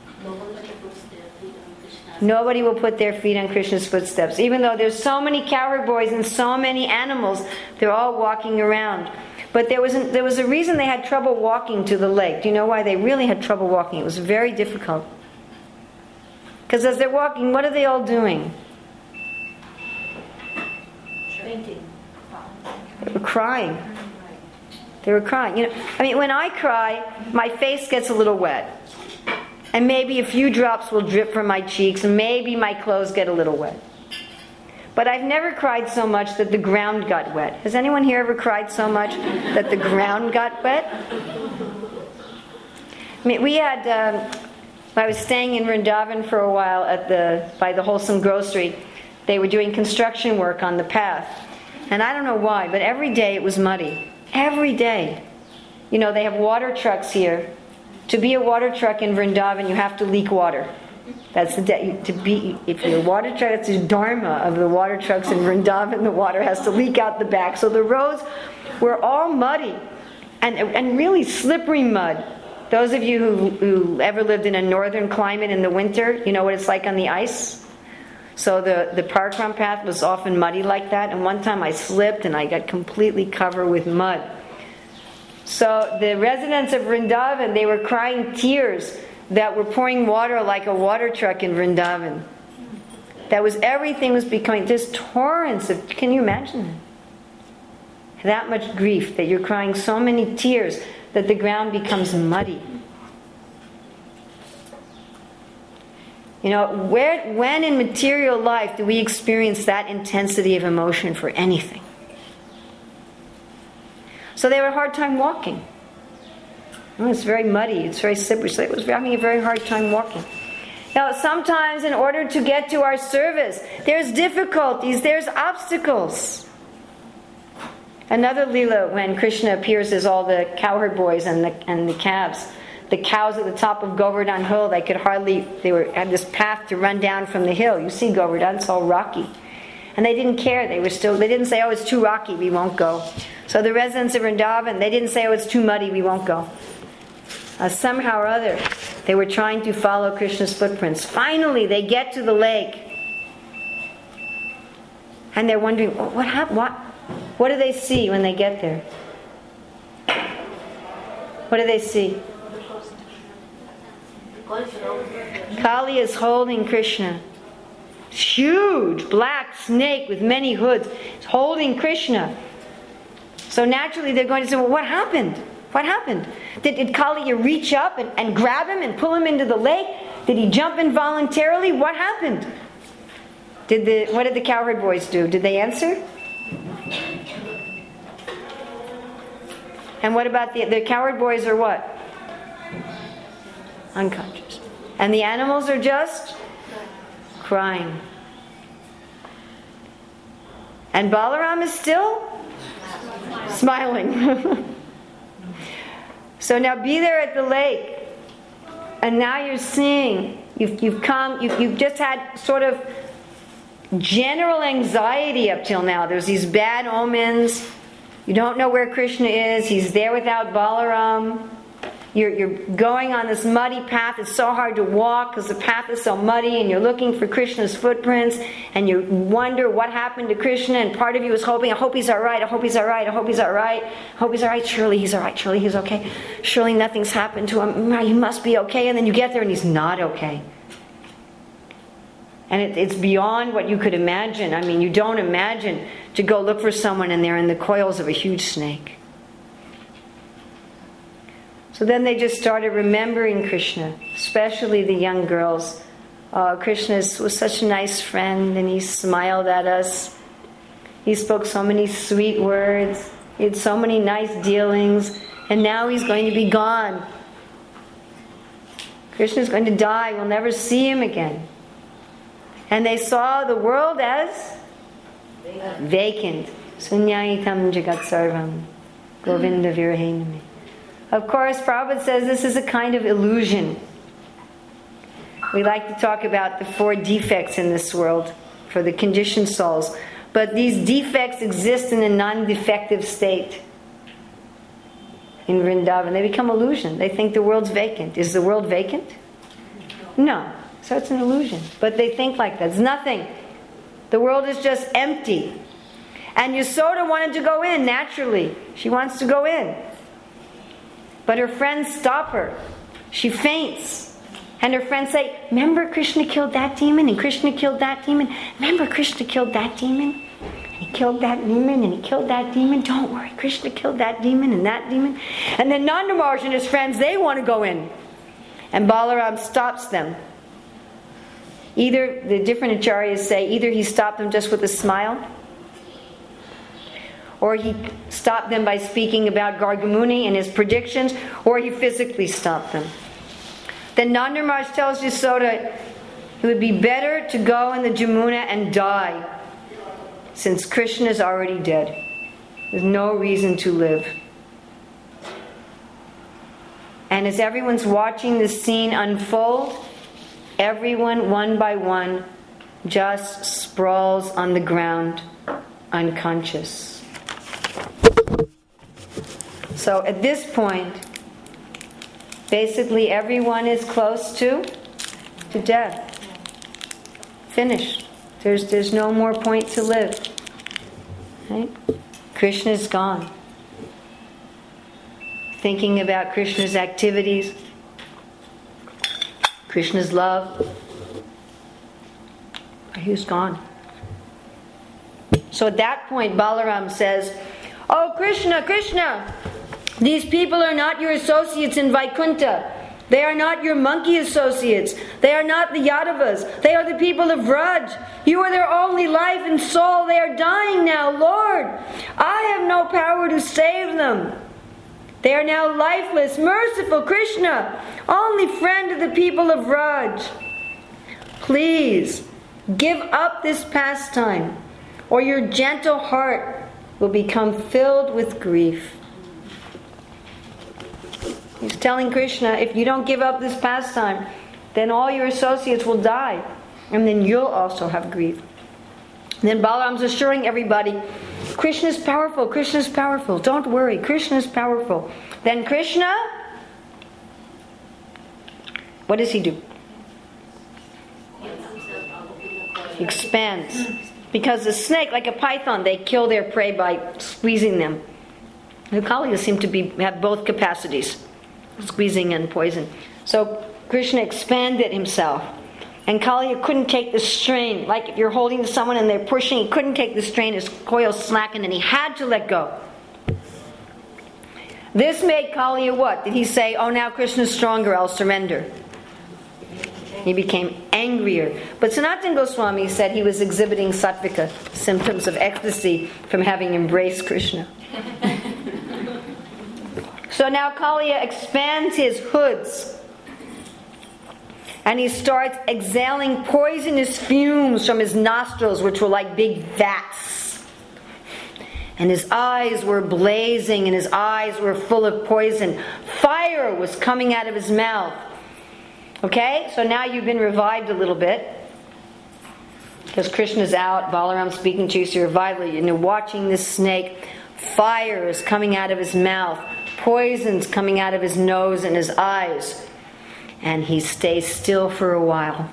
S1: Nobody will put their feet on Krishna's footsteps. Even though there's so many cowherd boys and so many animals, they're all walking around. But there was, an, there was a reason they had trouble walking to the lake. Do you know why they really had trouble walking? It was very difficult. Because as they're walking, what are they all doing?
S2: Fainting.
S1: They were crying. They were crying. You know, I mean, when I cry, my face gets a little wet. And maybe a few drops will drip from my cheeks, and maybe my clothes get a little wet. But I've never cried so much that the ground got wet. Has anyone here ever cried so much that the ground got wet? I mean, we had, um, I was staying in Vrindavan for a while at the by the Wholesome Grocery. They were doing construction work on the path. And I don't know why, but every day it was muddy. Every day. You know, they have water trucks here. To be a water truck in Vrindavan, you have to leak water. That's the de- to be. If you're a water truck, that's the dharma of the water trucks in Vrindavan. The water has to leak out the back. So the roads were all muddy, and and really slippery mud. Those of you who who ever lived in a northern climate in the winter, you know what it's like on the ice. So the the parkrun path was often muddy like that. And one time I slipped and I got completely covered with mud. So the residents of Vrindavan, they were crying tears that were pouring water like a water truck in Vrindavan. That was, everything was becoming just torrents of, can you imagine that? That much grief, that you're crying so many tears that the ground becomes muddy. You know, where, when in material life do we experience that intensity of emotion for anything? So they had a hard time walking. Well, it's very muddy, it's very slippery, so it was having a very hard time walking. Now, sometimes in order to get to our service, there's difficulties, there's obstacles. Another Leela, when Krishna appears as all the cowherd boys and the, and the calves, the cows at the top of Govardhan Hill, they could hardly, they were had this path to run down from the hill. You see Govardhan, it's all rocky. And they didn't care, they were still, they didn't say, oh, it's too rocky, we won't go. So the residents of Vrindavan, they didn't say, oh, it's too muddy, we won't go. Uh, somehow or other, they were trying to follow Krishna's footprints. Finally, they get to the lake. And they're wondering, oh, what happened? What, what do they see when they get there? What do they see? Kali is holding Krishna. Huge black snake with many hoods. It's holding Krishna. So naturally they're going to say, well, what happened? What happened? Did, did Kali reach up and, and grab him and pull him into the lake? Did he jump involuntarily? What happened? Did the what did the cowherd boys do? Did they answer? And what about the the cowherd boys are what? Unconscious. And the animals are just crying. And Balaram is still smiling. So now be there at the lake. And now you're seeing, you've, you've come, you've, you've just had sort of general anxiety up till now. There's these bad omens. You don't know where Krishna is. He's there without Balaram. you're, you're going on this muddy path. It's so hard to walk because the path is so muddy, and you're looking for Krishna's footprints, and you wonder what happened to Krishna, and part of you is hoping, I hope he's all right, I hope he's all right, I hope he's all right, I hope he's all right, surely he's all right, surely he's okay, surely nothing's happened to him, he must be okay, and then you get there and he's not okay. And it, it's beyond what you could imagine. I mean, you don't imagine to go look for someone and they're in the coils of a huge snake. So then they just started remembering Krishna, especially the young girls. Oh, Krishna was such a nice friend, and he smiled at us. He spoke so many sweet words. He had so many nice dealings, and now he's going to be gone. Krishna's going to die. We'll never see him again. And they saw the world as vacant. Sunyayitam jagat sarvam Govinda virahenami. Of course, Prabhupada says this is a kind of illusion. We like to talk about the four defects in this world for the conditioned souls. But these defects exist in a non-defective state. In Vrindavan, they become illusion. They think the world's vacant. Is the world vacant? No. So it's an illusion. But they think like that. It's nothing. The world is just empty. And Yasoda wanted to go in naturally. She wants to go in. But her friends stop her. She faints. And her friends say, remember Krishna killed that demon, and Krishna killed that demon. Remember Krishna killed that demon? And he killed that demon, and he killed that demon. Don't worry, Krishna killed that demon and that demon. And then Nanda Maharaj and his friends, they want to go in. And Balaram stops them. Either, the different acharyas say, either he stopped them just with a smile, or he stopped them by speaking about Gargamuni and his predictions, or he physically stopped them. Then Nanda Maharaj tells Yasoda it would be better to go in the Jamuna and die, since Krishna is already dead. There's no reason to live. And as everyone's watching this scene unfold, everyone, one by one, just sprawls on the ground, unconscious. So at this point, basically everyone is close to to death. Finished. There's there's no more point to live. Right? Krishna's gone. Thinking about Krishna's activities, Krishna's love, he's gone. So at that point, Balaram says, "Oh Krishna, Krishna, these people are not your associates in Vaikuntha. They are not your monkey associates. They are not the Yadavas. They are the people of Vraj. You are their only life and soul. They are dying now, Lord. I have no power to save them. They are now lifeless. Merciful Krishna, only friend of the people of Vraj. Please, give up this pastime, or your gentle heart will become filled with grief." He's telling Krishna, if you don't give up this pastime, then all your associates will die. And then you'll also have grief. And then Balaram's assuring everybody, Krishna's powerful, Krishna's powerful. Don't worry, Krishna's powerful. Then Krishna, what does he do? He expands. Because the snake, like a python, they kill their prey by squeezing them. The Kalias seem to be have both capacities, squeezing and poison. So Krishna expanded himself. And Kaliya couldn't take the strain. Like if you're holding someone and they're pushing, he couldn't take the strain. His coils slackened and he had to let go. This made Kaliya what? Did he say, oh now Krishna's stronger, I'll surrender? He became angrier. But Sanatana Goswami said he was exhibiting sattvika, symptoms of ecstasy from having embraced Krishna. So now Kaliya expands his hoods. And he starts exhaling poisonous fumes from his nostrils, which were like big vats. And his eyes were blazing, and his eyes were full of poison. Fire was coming out of his mouth. Okay, so now you've been revived a little bit. Because Krishna's out, Balaram's speaking to you, so you're revived, and you're watching this snake. Fire is coming out of his mouth. poisons coming out of his nose and his eyes. And he stays still for a while.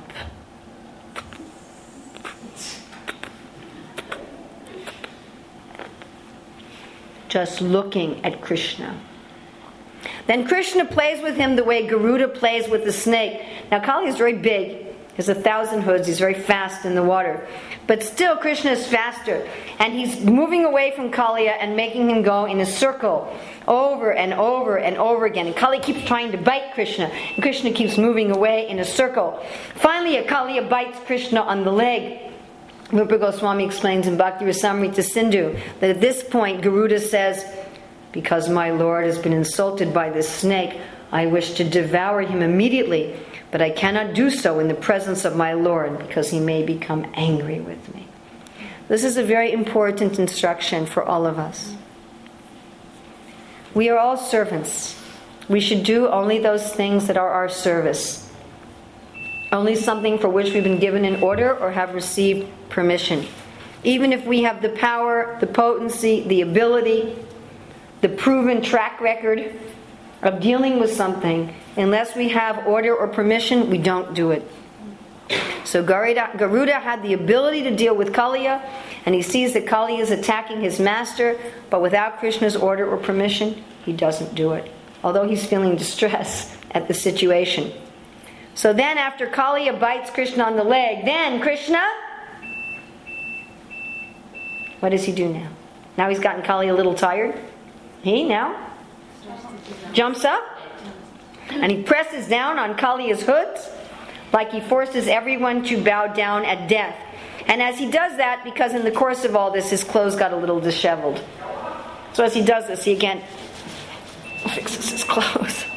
S1: Just looking at Krishna. Then Krishna plays with him the way Garuda plays with the snake. Now Kali is very big. He has a thousand hoods. He's very fast in the water. But still Krishna is faster. And he's moving away from Kaliya and making him go in a circle. Over and over and over again. And Kali keeps trying to bite Krishna. And Krishna keeps moving away in a circle. Finally, Kaliya bites Krishna on the leg. Rupa Goswami explains in Bhakti Rasamrita Sindhu that at this point Garuda says, because my Lord has been insulted by this snake, I wish to devour him immediately, but I cannot do so in the presence of my Lord because he may become angry with me. This is a very important instruction for all of us. We are all servants. We should do only those things that are our service. Only something for which we've been given an order or have received permission. Even if we have the power, the potency, the ability, the proven track record of dealing with something, unless we have order or permission, we don't do it. So Garuda, Garuda had the ability to deal with Kaliya, and he sees that Kaliya is attacking his master, but without Krishna's order or permission, he doesn't do it. Although he's feeling distress at the situation. So then after Kaliya bites Krishna on the leg, then Krishna, what does he do now? Now he's gotten Kaliya a little tired. He now jumps up and he presses down on Kaliya's hoods like he forces everyone to bow down at death. And as he does that, because in the course of all this his clothes got a little disheveled. So as he does this, he again fixes his clothes.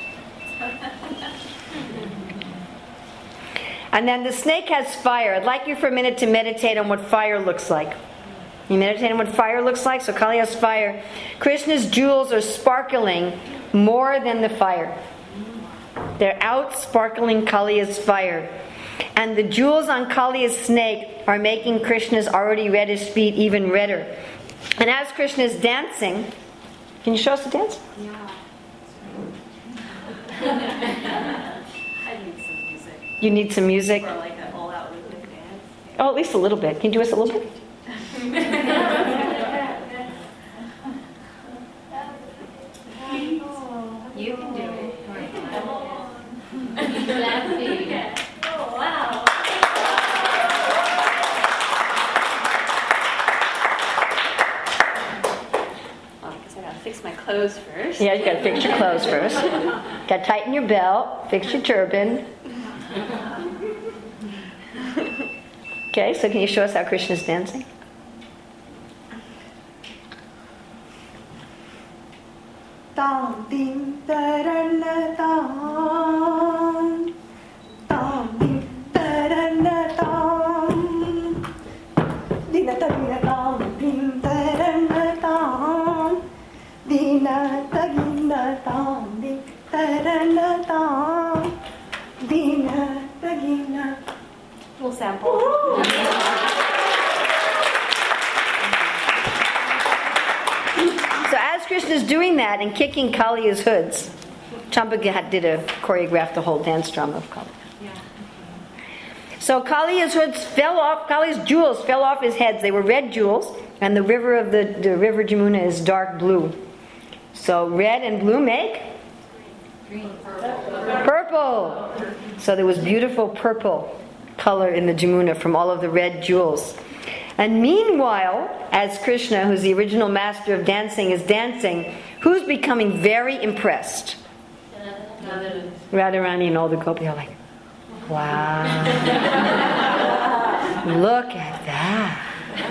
S1: And then the snake has fire. I'd like you for a minute to meditate on what fire looks like. You meditate on what fire looks like? So Kali has fire. Krishna's jewels are sparkling more than the fire. They're out sparkling Kaliya's fire. And the jewels on Kaliya's snake are making Krishna's already reddish feet even redder. And as Krishna is dancing, can you show us the dance?
S2: Yeah. I need some music.
S1: You need some music?
S2: For like an all-out rhythmic dance.
S1: Oh, at least a little bit. Can you do us a little bit?
S2: You can do it. Laughing. Oh, wow. Well, I guess I gotta fix my clothes first.
S1: Yeah, you gotta fix your clothes first. Gotta tighten your belt, fix your turban. Okay, so can you show us how Krishna's dancing?
S3: Tam dim tarana tam, tam dim tarana tam, dina tagina tam dim tarana tam, dina tagina tam dim tarana tam, dina tagina.
S2: Little sample.
S1: So as Krishna's doing that and kicking Kaliya's hoods, Champagat did a choreographed the whole dance drama of Kali.
S2: Yeah.
S1: So Kaliya's hoods fell off, Kaliya's jewels fell off his heads. They were red jewels, and the river of the, the river Jamuna is dark blue. So red and blue make?
S2: Green, purple.
S1: Purple. So there was beautiful purple color in the Jamuna from all of the red jewels. And meanwhile, as Krishna, who's the original master of dancing, is dancing, who's becoming very impressed? Radharani and all the gopis are like, wow, look at that.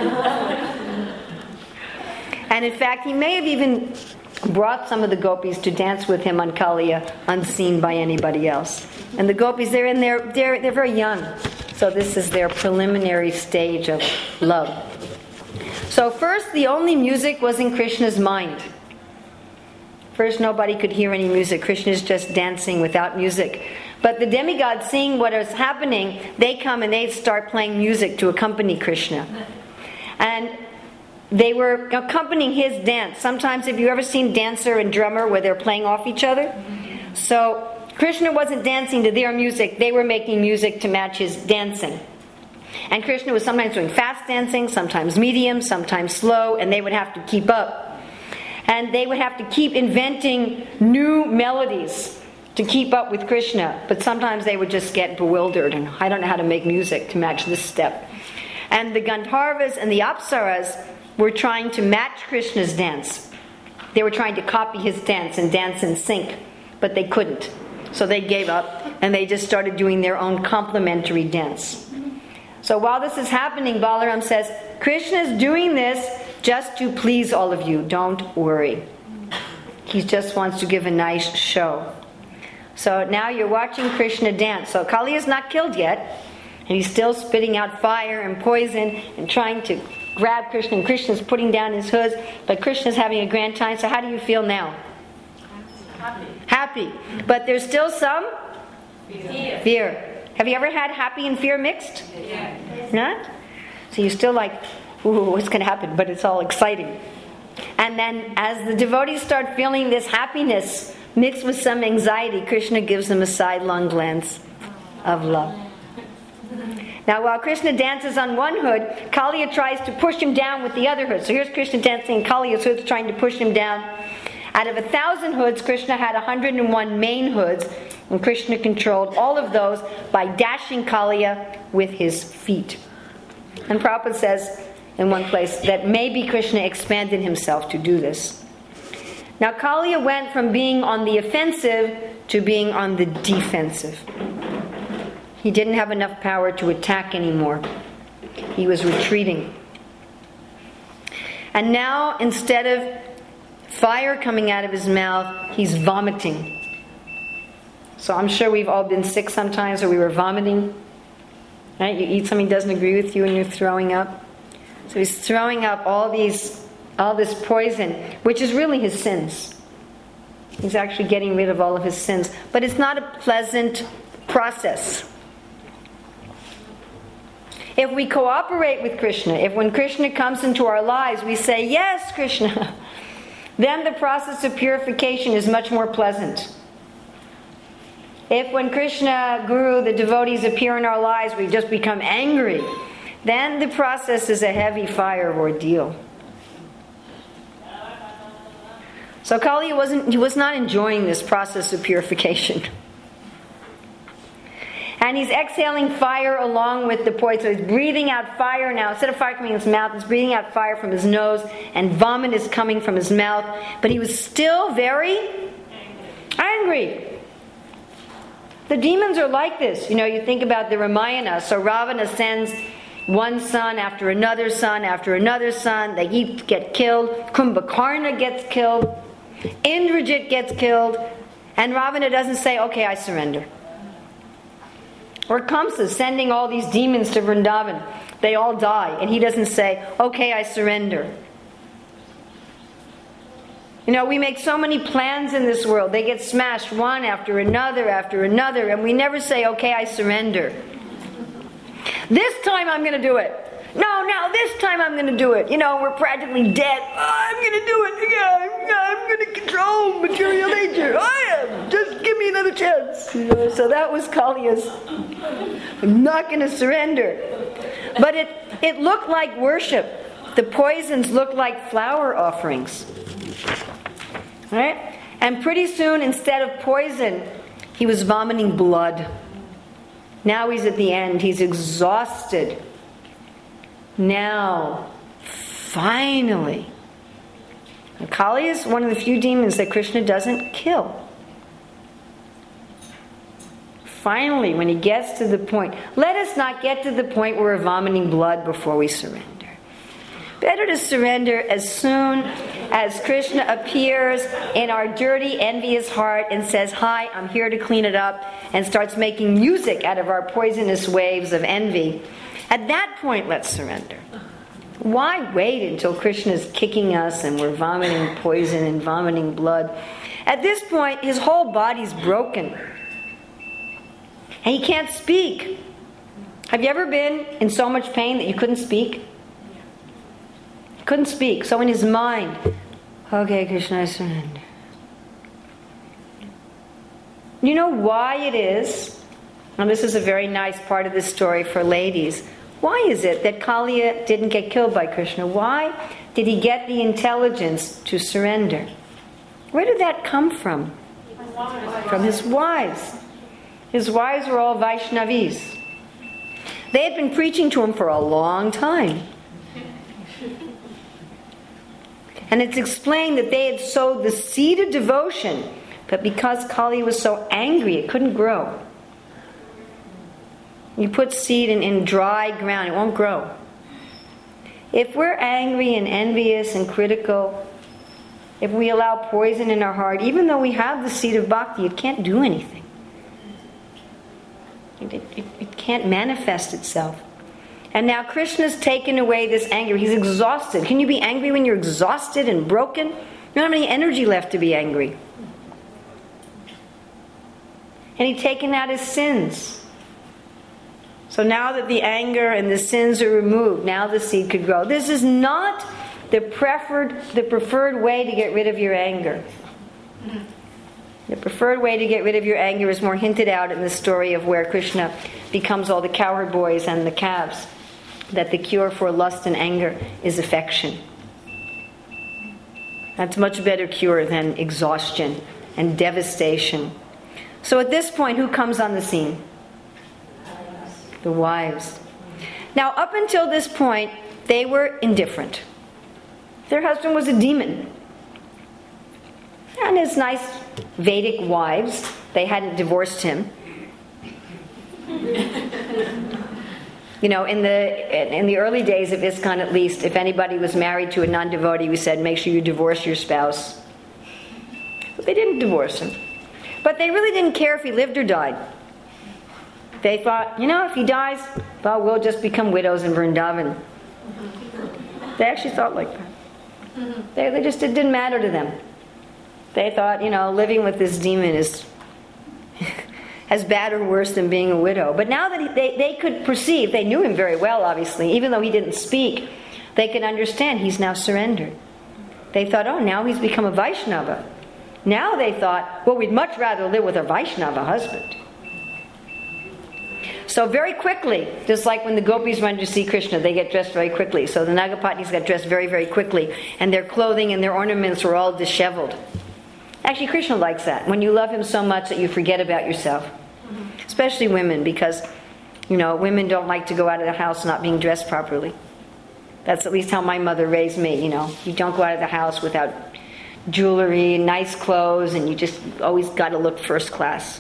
S1: And in fact, he may have even brought some of the gopis to dance with him on Kaliya, unseen by anybody else. And the gopis, they're in there, they're, they're very young. So this is their preliminary stage of love. So first, the only music was in Krishna's mind. First, nobody could hear any music. Krishna's just dancing without music. But the demigods, seeing what is happening, they come and they start playing music to accompany Krishna. And they were accompanying his dance. Sometimes, have you ever seen dancer and drummer where they're playing off each other? So Krishna wasn't dancing to their music. They were making music to match his dancing. And Krishna was sometimes doing fast dancing, sometimes medium, sometimes slow, and they would have to keep up. And they would have to keep inventing new melodies to keep up with Krishna. But sometimes they would just get bewildered, and I don't know how to make music to match this step. And the Gandharvas and the Apsaras were trying to match Krishna's dance. They were trying to copy his dance and dance in sync, but they couldn't. So they gave up, and they just started doing their own complementary dance. So while this is happening, Balaram says, Krishna is doing this just to please all of you. Don't worry. He just wants to give a nice show. So now you're watching Krishna dance. So Kali is not killed yet, and he's still spitting out fire and poison and trying to grab Krishna, and Krishna's putting down his hoods, but Krishna's having a grand time. So how do you feel now?
S2: Happy.
S1: Happy. But there's still some
S2: Fear.
S1: fear. Have you ever had happy and fear mixed?
S2: Yeah.
S1: Not? So you're still like, ooh, what's going to happen? But it's all exciting. And then as the devotees start feeling this happiness mixed with some anxiety, Krishna gives them a sidelong glance of love. Now while Krishna dances on one hood, Kaliya tries to push him down with the other hood. So here's Krishna dancing, and Kaliya's hood's trying to push him down. Out of a thousand hoods, Krishna had one hundred one main hoods, and Krishna controlled all of those by dashing Kaliya with his feet. And Prabhupada says in one place that maybe Krishna expanded himself to do this. Now Kaliya went from being on the offensive to being on the defensive. He didn't have enough power to attack anymore. He was retreating. And now, instead of fire coming out of his mouth, he's vomiting. So I'm sure we've all been sick sometimes, or we were vomiting. Right? You eat something that doesn't agree with you and you're throwing up. So he's throwing up all these, all this poison, which is really his sins. He's actually getting rid of all of his sins. But it's not a pleasant process. If we cooperate with Krishna, if when Krishna comes into our lives we say, yes, Krishna, then the process of purification is much more pleasant. If when Krishna, Guru, the devotees appear in our lives, we just become angry, then the process is a heavy fire ordeal. So Kali wasn't, he was not enjoying this process of purification. And he's exhaling fire along with the poison. So he's breathing out fire now. Instead of fire coming in his mouth, he's breathing out fire from his nose, and vomit is coming from his mouth. But he was still very angry. The demons are like this. You know, you think about the Ramayana. So Ravana sends one son after another son after another son. They each get killed. Kumbhakarna gets killed. Indrajit gets killed. And Ravana doesn't say, okay, I surrender. Or Kamsa sending all these demons to Vrindavan. They all die. And he doesn't say, okay, I surrender. You know, we make so many plans in this world. They get smashed one after another after another. And we never say, okay, I surrender. This time I'm going to do it. No, no, this time I'm going to do it. You know, we're practically dead. Oh, I'm going to do it again. I'm going to control material nature. I am. Just give me another chance. You know, so that was Kaliya's. I'm not going to surrender. But it, it looked like worship. The poisons looked like flower offerings. Right? And pretty soon, instead of poison, he was vomiting blood. Now he's at the end. He's exhausted. Now, finally, Kali is one of the few demons that Krishna doesn't kill. Finally, when he gets to the point, let us not get to the point where we're vomiting blood before we surrender. Better to surrender as soon as Krishna appears in our dirty, envious heart and says, hi, I'm here to clean it up, and starts making music out of our poisonous waves of envy. At that point, let's surrender. Why wait until Krishna is kicking us and we're vomiting poison and vomiting blood? At this point, his whole body's broken. And he can't speak. Have you ever been in so much pain that you couldn't speak? Couldn't speak. So in his mind, okay, Krishna, I surrender. You know why it is, and this is a very nice part of the story for ladies, why is it that Kaliya didn't get killed by Krishna? Why did he get the intelligence to surrender? Where did that come from? From his wives. His wives were all Vaishnavis. They had been preaching to him for a long time. And it's explained that they had sowed the seed of devotion, but because Kali was so angry, it couldn't grow. You put seed in, in dry ground, it won't grow. If we're angry and envious and critical, if we allow poison in our heart, even though we have the seed of bhakti, it can't do anything. It, it, it can't manifest itself. And now Krishna's taken away this anger. He's exhausted. Can you be angry when you're exhausted and broken? You don't have any energy left to be angry. And he's taken out his sins. So now that the anger and the sins are removed, now the seed could grow. This is not the preferred, the preferred way to get rid of your anger. The preferred way to get rid of your anger is more hinted out in the story of where Krishna becomes all the cowherd boys and the calves. That the cure for lust and anger is affection. That's a much better cure than exhaustion and devastation. So at this point, who comes on the scene? The wives. Now, up until this point, they were indifferent. Their husband was a demon. And his nice Vedic wives, they hadn't divorced him. You know, in the in the early days of ISKCON at least, if anybody was married to a non-devotee, we said, make sure you divorce your spouse. But they didn't divorce him. But they really didn't care if he lived or died. They thought, you know, if he dies, well, we'll just become widows in Vrindavan. They actually thought like that. They, they just, it didn't matter to them. They thought, you know, living with this demon is as bad or worse than being a widow. But now that he, they, they could perceive, they knew him very well, obviously, even though he didn't speak, they could understand he's now surrendered. They thought, oh, now he's become a Vaishnava. Now they thought, well, we'd much rather live with a Vaishnava husband. So very quickly, just like when the gopis run to see Krishna, they get dressed very quickly. So the Nagapatnis got dressed very, very quickly. And their clothing and their ornaments were all disheveled. Actually, Krishna likes that. When you love him so much that you forget about yourself. Mm-hmm. Especially women, because, you know, women don't like to go out of the house not being dressed properly. That's at least how my mother raised me, you know. You don't go out of the house without jewelry, nice clothes, and you just always got to look first class.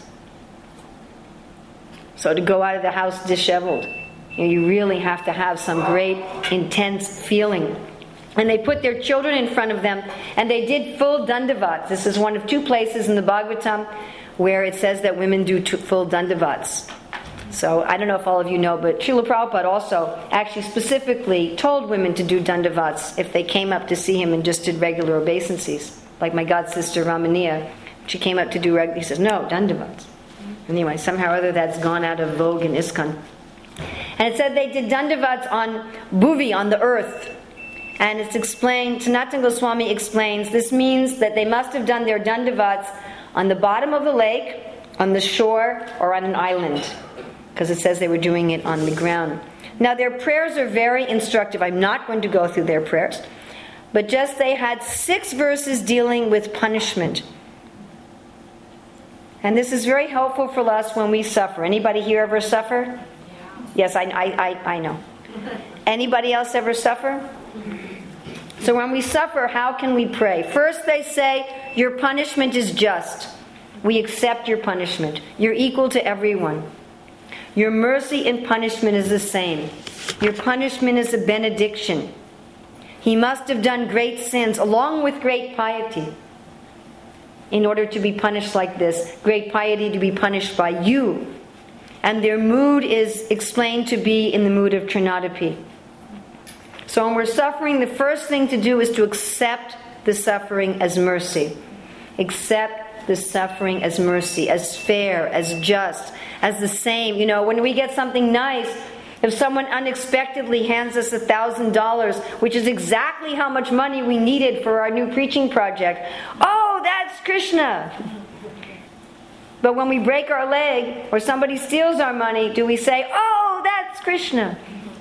S1: So to go out of the house disheveled, you know, you really have to have some great, intense feeling. And they put their children in front of them, and they did full dandavats. This is one of two places in the Bhagavatam where it says that women do t- full dandavats. So I don't know if all of you know, but Srila Prabhupada also actually specifically told women to do dandavats if they came up to see him and just did regular obeisances. Like my god sister Ramaniya, she came up to do regular, he says, no, dandavats. Anyway, somehow or other that's gone out of vogue in ISKCON. And it said they did dandavats on bhuvi, on the earth. And it's explained, Sanatana Goswami explains, this means that they must have done their dandavats on the bottom of the lake, on the shore, or on an island. Because it says they were doing it on the ground. Now their prayers are very instructive. I'm not going to go through their prayers. But just they had six verses dealing with punishment. And this is very helpful for us when we suffer. Anybody here ever suffer? Yeah. Yes, I, I, I, I know. Anybody else ever suffer? So when we suffer, how can we pray? First they say, your punishment is just. We accept your punishment. You're equal to everyone. Your mercy and punishment is the same. Your punishment is a benediction. He must have done great sins along with great piety in order to be punished like this. Great piety to be punished by you. And their mood is explained to be in the mood of Trinadapi. So when we're suffering, the first thing to do is to accept the suffering as mercy. Accept the suffering as mercy, as fair, as just, as the same. You know, when we get something nice, If someone unexpectedly hands us a thousand dollars, which is exactly how much money we needed for our new preaching project, oh, that's Krishna. But when we break our leg or somebody steals our money, do we say, oh, that's Krishna?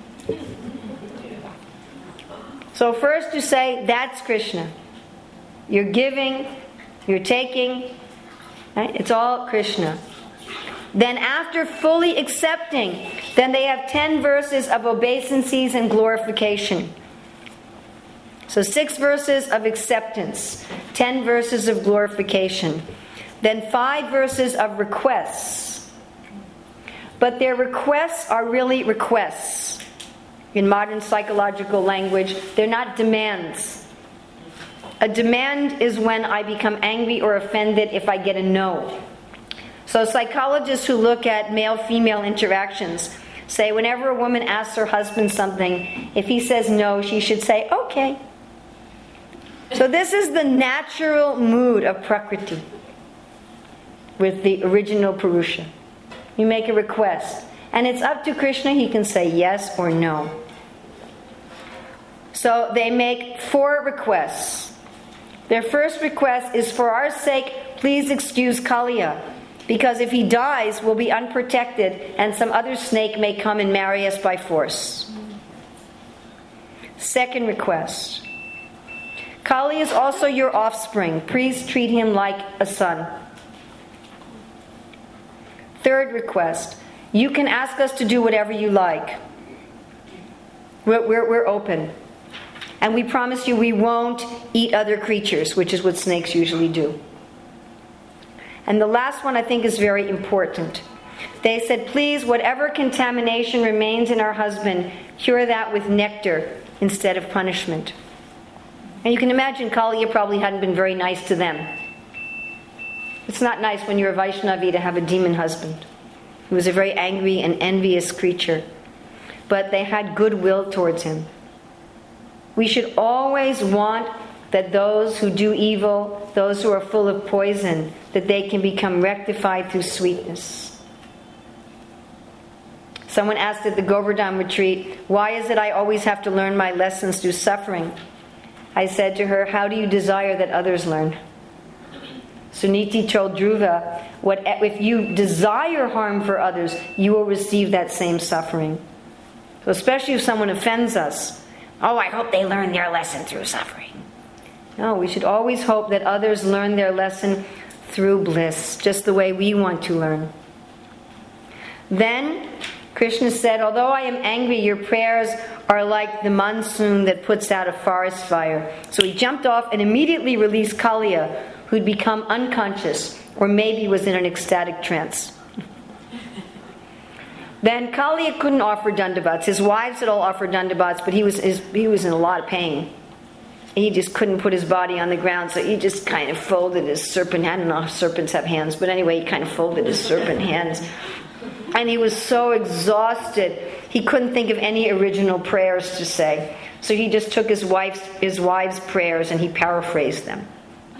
S1: So first you say, that's Krishna. You're giving, you're taking, right? It's all Krishna. Then after fully accepting, then they have ten verses of obeisances and glorification. So six verses of acceptance, ten verses of glorification. Then five verses of requests. But their requests are really requests. In modern psychological language, they're not demands. A demand is when I become angry or offended if I get a no. So psychologists who look at male-female interactions say whenever a woman asks her husband something, if he says no, she should say, okay. So this is the natural mood of Prakriti with the original Purusha. You make a request. And it's up to Krishna, he can say yes or no. So they make four requests. Their first request is, for our sake, please excuse Kaliya. Because if he dies, we'll be unprotected and some other snake may come and marry us by force. Second request. Kali is also your offspring. Please treat him like a son. Third request. You can ask us to do whatever you like. We're, we're, we're open. And we promise you we won't eat other creatures, which is what snakes usually do. And the last one I think is very important. They said, please, whatever contamination remains in our husband, cure that with nectar instead of punishment. And you can imagine Kaliya probably hadn't been very nice to them. It's not nice when you're a Vaishnavi to have a demon husband. He was a very angry and envious creature. But they had goodwill towards him. We should always want that those who do evil, those who are full of poison, that they can become rectified through sweetness. Someone asked at the Govardhan retreat, why is it I always have to learn my lessons through suffering? I said to her, how do you desire that others learn? Suniti told Dhruva, what, if you desire harm for others, you will receive that same suffering. So especially if someone offends us, oh, I hope they learn their lesson through suffering. No, we should always hope that others learn their lesson through bliss, just the way we want to learn. Then, Krishna said, although I am angry, your prayers are like the monsoon that puts out a forest fire. So he jumped off and immediately released Kaliya, who'd become unconscious, or maybe was in an ecstatic trance. Then Kaliya couldn't offer dandavats. His wives had all offered dandavats, but he was, his, he was in a lot of pain. He just couldn't put his body on the ground, so he just kind of folded his serpent hand. I don't know if serpents have hands, but anyway, he kind of folded his serpent hands. And he was so exhausted, he couldn't think of any original prayers to say. So he just took his wife's, his wife's prayers and he paraphrased them.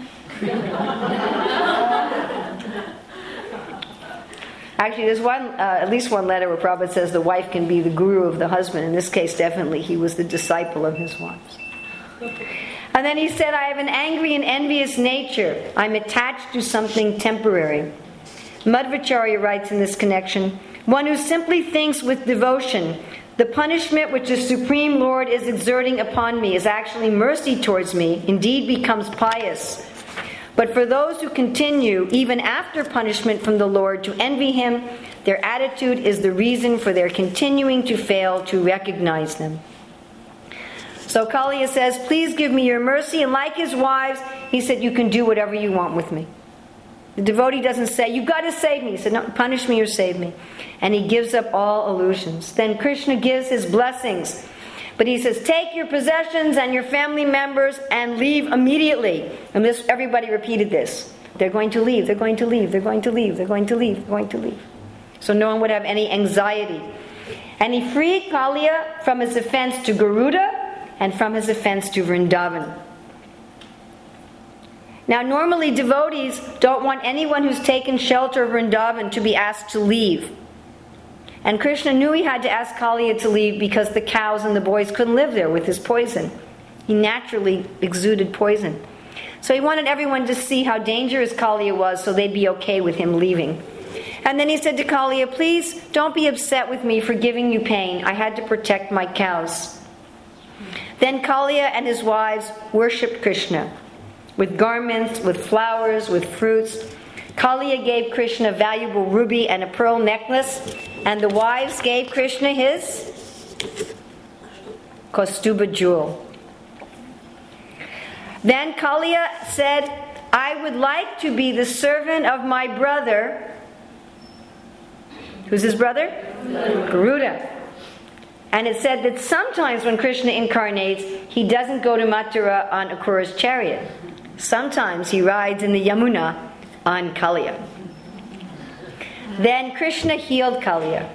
S1: Actually, there's one, uh, at least one letter where Prabhupada says the wife can be the guru of the husband. In this case, definitely, he was the disciple of his wives. And then he said, I have an angry and envious nature. I'm attached to something temporary. Madhvacharya writes in this connection, one who simply thinks with devotion, the punishment which the Supreme Lord is exerting upon me is actually mercy towards me, indeed becomes pious. But for those who continue, even after punishment from the Lord, to envy him, their attitude is the reason for their continuing to fail to recognize them. So Kaliya says, please give me your mercy. And like his wives, he said, you can do whatever you want with me. The devotee doesn't say, you've got to save me. He said, no, punish me or save me. And he gives up all illusions. Then Krishna gives his blessings. But he says, take your possessions and your family members and leave immediately. And this, everybody repeated this. They're going to leave, they're going to leave, they're going to leave, they're going to leave, they're going to leave. So no one would have any anxiety. And he freed Kaliya from his offense to Garuda and from his offense to Vrindavan. Now normally devotees don't want anyone who's taken shelter of Vrindavan to be asked to leave. And Krishna knew he had to ask Kaliya to leave because the cows and the boys couldn't live there with his poison. He naturally exuded poison. So he wanted everyone to see how dangerous Kaliya was so they'd be okay with him leaving. And then he said to Kaliya, please don't be upset with me for giving you pain. I had to protect my cows. Then Kaliya and his wives worshipped Krishna with garments, with flowers, with fruits. Kaliya gave Krishna a valuable ruby and a pearl necklace, and the wives gave Krishna his Kaustuba jewel. Then Kaliya said, I would like to be the servant of my brother. Who's his brother? Garuda. And it said that sometimes when Krishna incarnates, he doesn't go to Mathura on Akrura's chariot. Sometimes he rides in the Yamuna on Kaliya. Then Krishna healed Kaliya.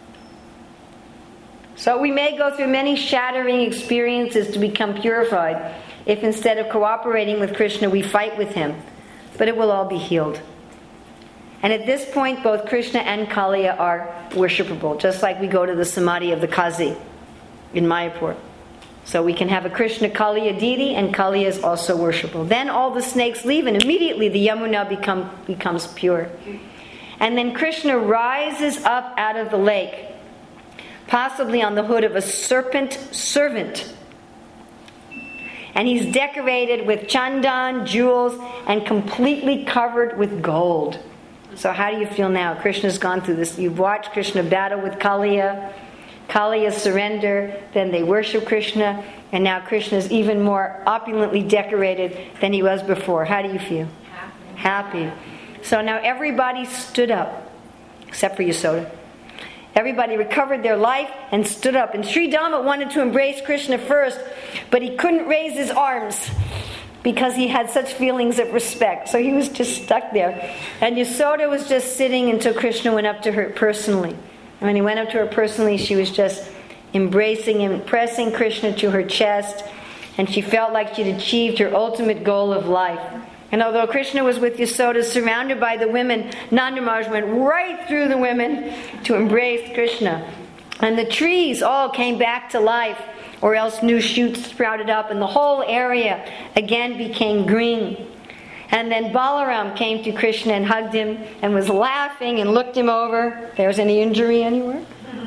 S1: So we may go through many shattering experiences to become purified if instead of cooperating with Krishna we fight with him. But it will all be healed. And at this point both Krishna and Kaliya are worshipable, just like we go to the Samadhi of the Kazi in Mayapur. So we can have a Krishna Kaliya deity, and Kaliya is also worshipable. Then all the snakes leave and immediately the Yamuna become, becomes pure. And then Krishna rises up out of the lake, possibly on the hood of a serpent servant. And he's decorated with chandan, jewels, and completely covered with gold. So how do you feel now? Krishna's gone through this. You've watched Krishna battle with Kaliya. Kaliya surrender. Then they worship Krishna. And now Krishna's even more opulently decorated than he was before. How do you feel? Happy. Happy. So now everybody stood up, except for Yasoda. Everybody recovered their life and stood up. And Sri Dhamma wanted to embrace Krishna first, but he couldn't raise his arms because he had such feelings of respect. So he was just stuck there. And Yasoda was just sitting until Krishna went up to her personally. And when he went up to her personally, she was just embracing him, pressing Krishna to her chest. And she felt like she'd achieved her ultimate goal of life. And although Krishna was with Yasoda, surrounded by the women, Nanda Maharaj went right through the women to embrace Krishna. And the trees all came back to life, or else new shoots sprouted up, and the whole area again became green. And then Balaram came to Krishna and hugged him and was laughing and looked him over. There's any injury anywhere?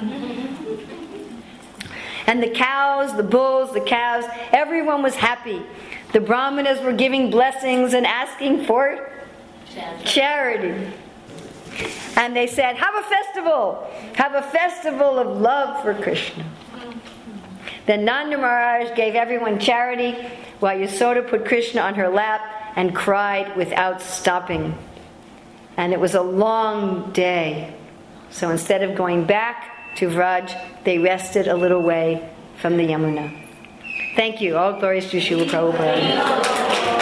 S1: And the cows, the bulls, the calves, everyone was happy. The Brahmanas were giving blessings and asking for charity. And they said, have a festival. Have a festival of love for Krishna. Then Nanda Maharaj gave everyone charity while Yasoda put Krishna on her lap and cried without stopping. And it was a long day. So instead of going back to Vraj, they rested a little way from the Yamuna. Thank you. All glories to Srila Prabhupada.